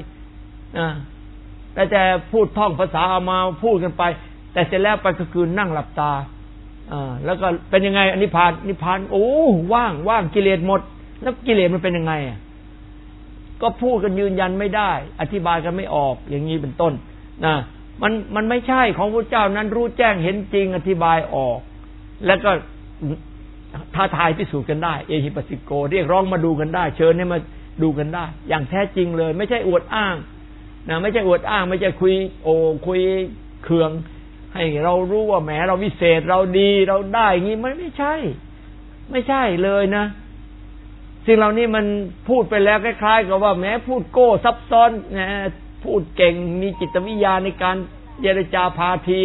ได้แต่พูดท่องภาษาเอามาพูดกันไปแต่เสร็จแล้วไปก็คือนั่งหลับตาแล้วก็เป็นยังไงนิพพานโอ้ว่างกิเลสหมดแล้วกิเลสมันเป็นยังไงก็พูดกันยืนยันไม่ได้อธิบายกันไม่ออกอย่างนี้เป็นต้นนะมันไม่ใช่ของพระเจ้านั้นรู้แจ้งเห็นจริงอธิบายออกแล้วก็ท้าทายพิสูจน์กันได้เอหิปัสสิโกเรียกร้องมาดูกันได้เชิญให้มาดูกันได้อย่างแท้จริงเลยไม่ใช่อวดอ้างนะไม่ใช่อวดอ้างไม่ใช่คุยเคืองให้เรารู้ว่าแหมเราวิเศษเราดีเราได้อย่างนี้ไม่ใช่เลยนะสิ่งเหล่านี้มันพูดไปแล้วคล้ายๆกับว่าแม้พูดโก้ซับซ้อนนะพูดเก่งมีจิตวิทยาในการเจรจาพาที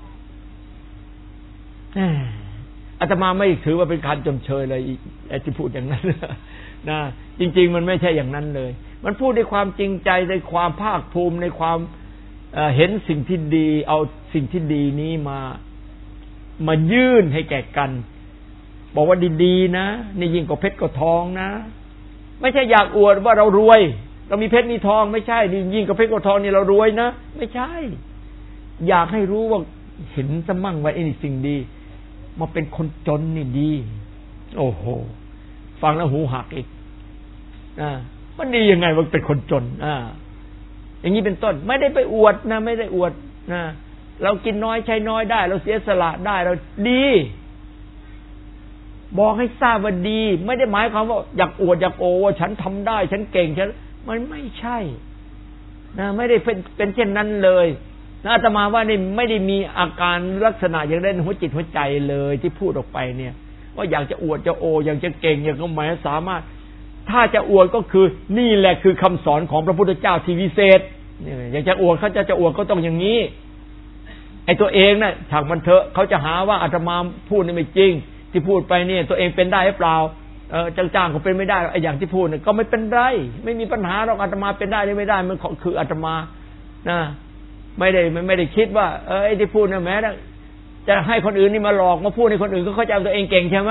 อาตมาไม่ถือว่าเป็นการจมเชยเลยไอ้ที่พูดอย่างนั้นนะจริงๆมันไม่ใช่อย่างนั้นเลยมันพูดด้วยความจริงใจในความภาคภูมิในความเห็นสิ่งที่ดีเอาสิ่งที่ดีนี้มายื่นให้แก่กันบอกว่าดีๆนะนี่ยิ่งกว่าเพชรกว่าทองนะไม่ใช่อยากอวดว่าเรารวยเรามีเพชรมีทองไม่ใช่นี่ยิ่งกว่าเพชรกว่าทองนี่เรารวยนะไม่ใช่อยากให้รู้ว่าเห็นสมั่งไว้ไอ้นี่สิ่งดีมาเป็นคนจนนี่ดีโอ้โหฟังแล้วหูหักอีกมันดียังไงว่าเป็นคนจนอย่างนี้เป็นต้นไม่ได้ไปอวดนะไม่ได้อวดนะเรากินน้อยใช้น้อยได้เราเสียสละได้เราดีบอกให้ทราบว่าดีไม่ได้หมายความว่าอยากอวดอยากโอ้ว่าฉันทำได้ฉันเก่งฉันมันไม่ใช่นะไม่ได้เป็นเช่นนั้นเลยนะอาตมาว่านี่ไม่ได้มีอาการลักษณะอย่างนั้นหัวจิตหัวใจเลยที่พูดออกไปเนี่ยว่าอยากจะอวดจะโอ้อยากจะเก่งอยากจะหมายสามารถถ้าจะอวดก็คือนี่แหละคือคำสอนของพระพุทธเจ้าที่วิเศษเนี่ยอยากจะอวดเขาจะอวดก็ต้องอย่างนี้ไอ้ตัวเองน่ะฉากมันเถอะเขาจะหาว่าอาตมาพูดนี่ไม่จริงที่พูดไปเนี่ยตัวเองเป็นได้หรือเปล่าจ้างๆก็เป็นไม่ได้ไอ้อย่างที่พูดเนี่ยก็ไม่เป็นไรไม่มีปัญหาหรอกอาตมาเป็นได้หรือไม่ได้มันคืออาตมานะไม่ได้คิดว่าไอ้ที่พูดนะแม้จะให้คนอื่นนี่มาหลอกมาพูดให้คนอื่นก็เข้าใจตัวเองเก่งใช่ไหม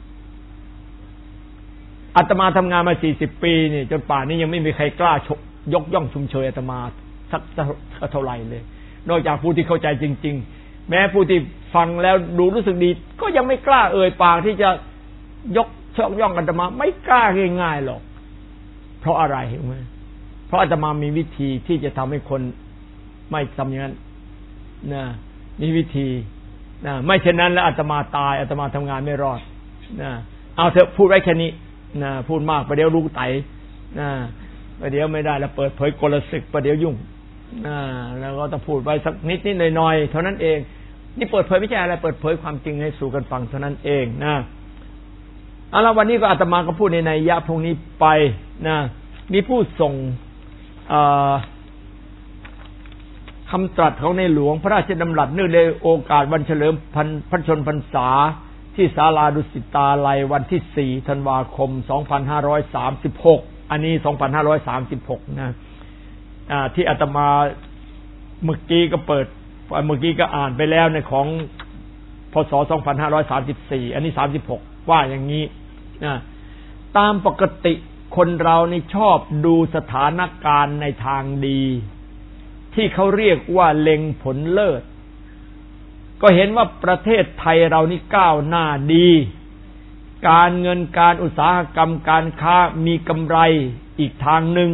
อาตมาทำงานมา40 ปีนี่จนป่านนี้ยังไม่มีใครกล้ายกย่องชุมเชยอาตมาสักเท่าไหร่เลยนอกจากผู้ที่เข้าใจจริงๆแม้ผู้ที่ฟังแล้วดูรู้สึกดีก็ยังไม่กล้าเอ่ยปากที่จะยกย่องอาตมาไม่กล้าง่ายๆหรอกเพราะอะไรเห็นไหมเพราะอาตมามีวิธีที่จะทำให้คนไม่ทำอย่างนั้นนะมีวิธีนะไม่เช่นนั้นแล้วอาตมาตายอาตมาทำงานไม่รอดนะเอาเถอะพูดไว้แค่นี้นะพูดมากประเดี๋ยวรู้ไตนะประเดี๋ยวไม่ได้แล้วเปิดเผยกลศึกประเดี๋ยวยุ่งแล้วก็ต้องพูดไว้สักนิดหน่อยเท่านั้นเองนี่เปิดเผยไม่ใช่อะไรเปิดเผยความจริงให้สู่กันฟังเท่านั้นเองนะเอาละวันนี้ก็อาตมาก็พูดในนัยยะพวกนี้ไปนะมีผู้ส่งคำตรัสของในหลวงพระราชดำรัสเนื่องในโอกาสวันเฉลิมพระชนมพรรษาที่ศาลาดุสิตาลัยวันที่4 ธันวาคม 2536อันนี้ 2536นะที่อาตมาเมื่อกี้ก็อ่านไปแล้วในของพศ 2534อันนี้36ว่าอย่างนี้นะตามปกติคนเรานี่ชอบดูสถานการณ์ในทางดีที่เขาเรียกว่าเล็งผลเลิศก็เห็นว่าประเทศไทยเรานี่ก้าวหน้าดีการเงินการอุตสาหกรรมการค้ามีกำไรอีกทางหนึ่ง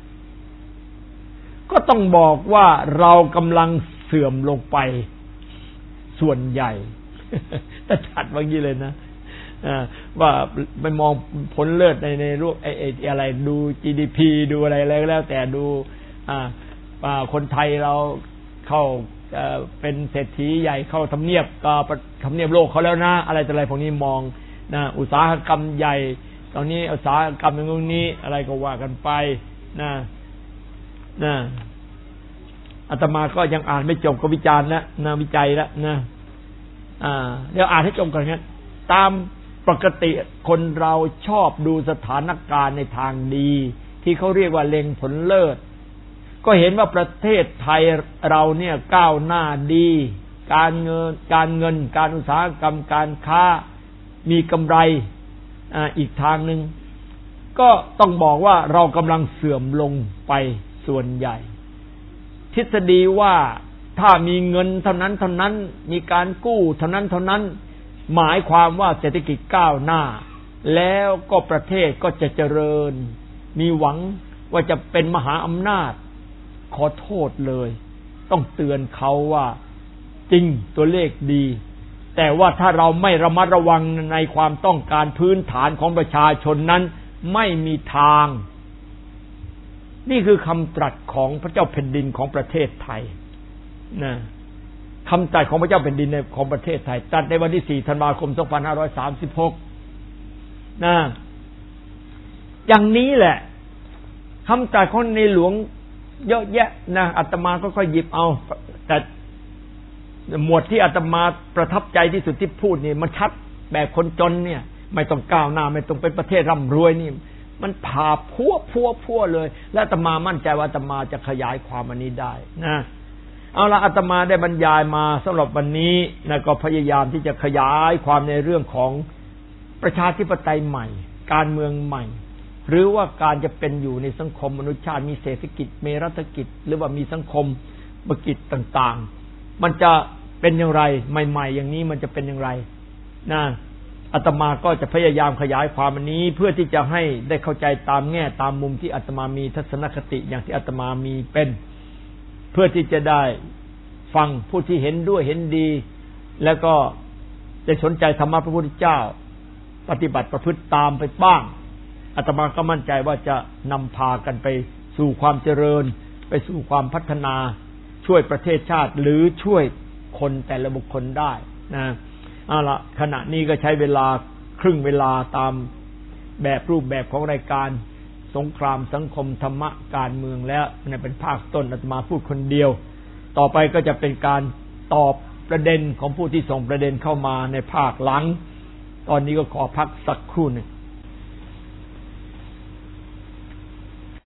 ก็ต้องบอกว่าเรากำลังเสื่อมลงไปส่วนใหญ่แต่ชัดว่างี้เลยนะว่าไปมองผลเลิศในรูปไอ้อะไรดู GDP ดูอะไรแล้วแต่ดูคนไทยเราเข้าเป็นเศรษฐีใหญ่เข้าทำเนียบโลกเขาแล้วนะอะไรต่ออะไรพวกนี้มองนะอุตสาหกรรมใหญ่ตอนนี้อุตสาหกรรมอย่างนี้อะไรก็ว่ากันไปนะอาตมาก็ยังอ่านไม่จบก็วิจารณ์แล้วนะวิจัยแล้วนะเดี๋ยวอ่านให้จบก่อนครับตามปกติคนเราชอบดูสถานการณ์ในทางดีที่เขาเรียกว่าเล็งผลเลิศก็เห็นว่าประเทศไทยเราเนี่ยก้าวหน้าดีการเงินการอุตสาหกรรมการค้ามีกำไรอีกทางหนึ่งก็ต้องบอกว่าเรากำลังเสื่อมลงไปส่วนใหญ่ทฤษฎีว่าถ้ามีเงินเท่านั้นมีการกู้เท่านั้นหมายความว่าเศรษฐกิจก้าวหน้าแล้วก็ประเทศก็จะเจริญมีหวังว่าจะเป็นมหาอำนาจขอโทษเลยต้องเตือนเขาว่าจริงตัวเลขดีแต่ว่าถ้าเราไม่ระมัดระวังในความต้องการพื้นฐานของประชาชนนั้นไม่มีทางนี่คือคำตรัสของพระเจ้าแผ่นดินของประเทศไทยนะคำตรัสของพระเจ้าแผ่นดินของประเทศไทยตรัสในวันที่4 ธันวาคม 2536นะอย่างนี้แหละคำตรัสของในหลวงเยอะแยะนะอาตมาก็ค่อยหยิบเอาแต่หมวดที่อาตมาประทับใจที่สุดที่พูดนี่มันชัดแบบคนจนเนี่ยไม่ต้องก้าวหน้าไม่ต้องเป็นประเทศร่ำรวยนี่มันผ่าพัวเลยและอาตมามั่นใจว่าอาตมาจะขยายความอันนี้ได้นะเอาละอาตมาได้บรรยายมาสำหรับวันนี้นะก็พยายามที่จะขยายความในเรื่องของประชาธิปไตยใหม่การเมืองใหม่หรือว่าการจะเป็นอยู่ในสังคมมนุษยชาติมีเศรษฐกิจมีรัฐกิจหรือว่ามีสังคมกิจต่างๆมันจะเป็นอย่างไรใหม่ๆอย่างนี้มันจะเป็นอย่างไรนะอาตมาก็จะพยายามขยายความอันนี้เพื่อที่จะให้ได้เข้าใจตามแง่ตามมุมที่อาตมามีทัศนคติอย่างที่อาตมามีเป็นเพื่อที่จะได้ฟังผู้ที่เห็นด้วยเห็นดีแล้วก็ได้สนใจธรรมะพระพุทธเจ้าปฏิบัติประพฤติตามไปบ้างอาตมาก็มั่นใจว่าจะนำพากันไปสู่ความเจริญไปสู่ความพัฒนาช่วยประเทศชาติหรือช่วยคนแต่ละบุคคลได้นะเอาละขณะนี้ก็ใช้เวลาครึ่งเวลาตามแบบรูปแบบของรายการสงครามสังคมธรรมะการเมืองแล้วในเป็นภาคต้นอาตมาพูดคนเดียวต่อไปก็จะเป็นการตอบประเด็นของผู้ที่ส่งประเด็นเข้ามาในภาคหลังตอนนี้ก็ขอพักสักครู่หนึ่ง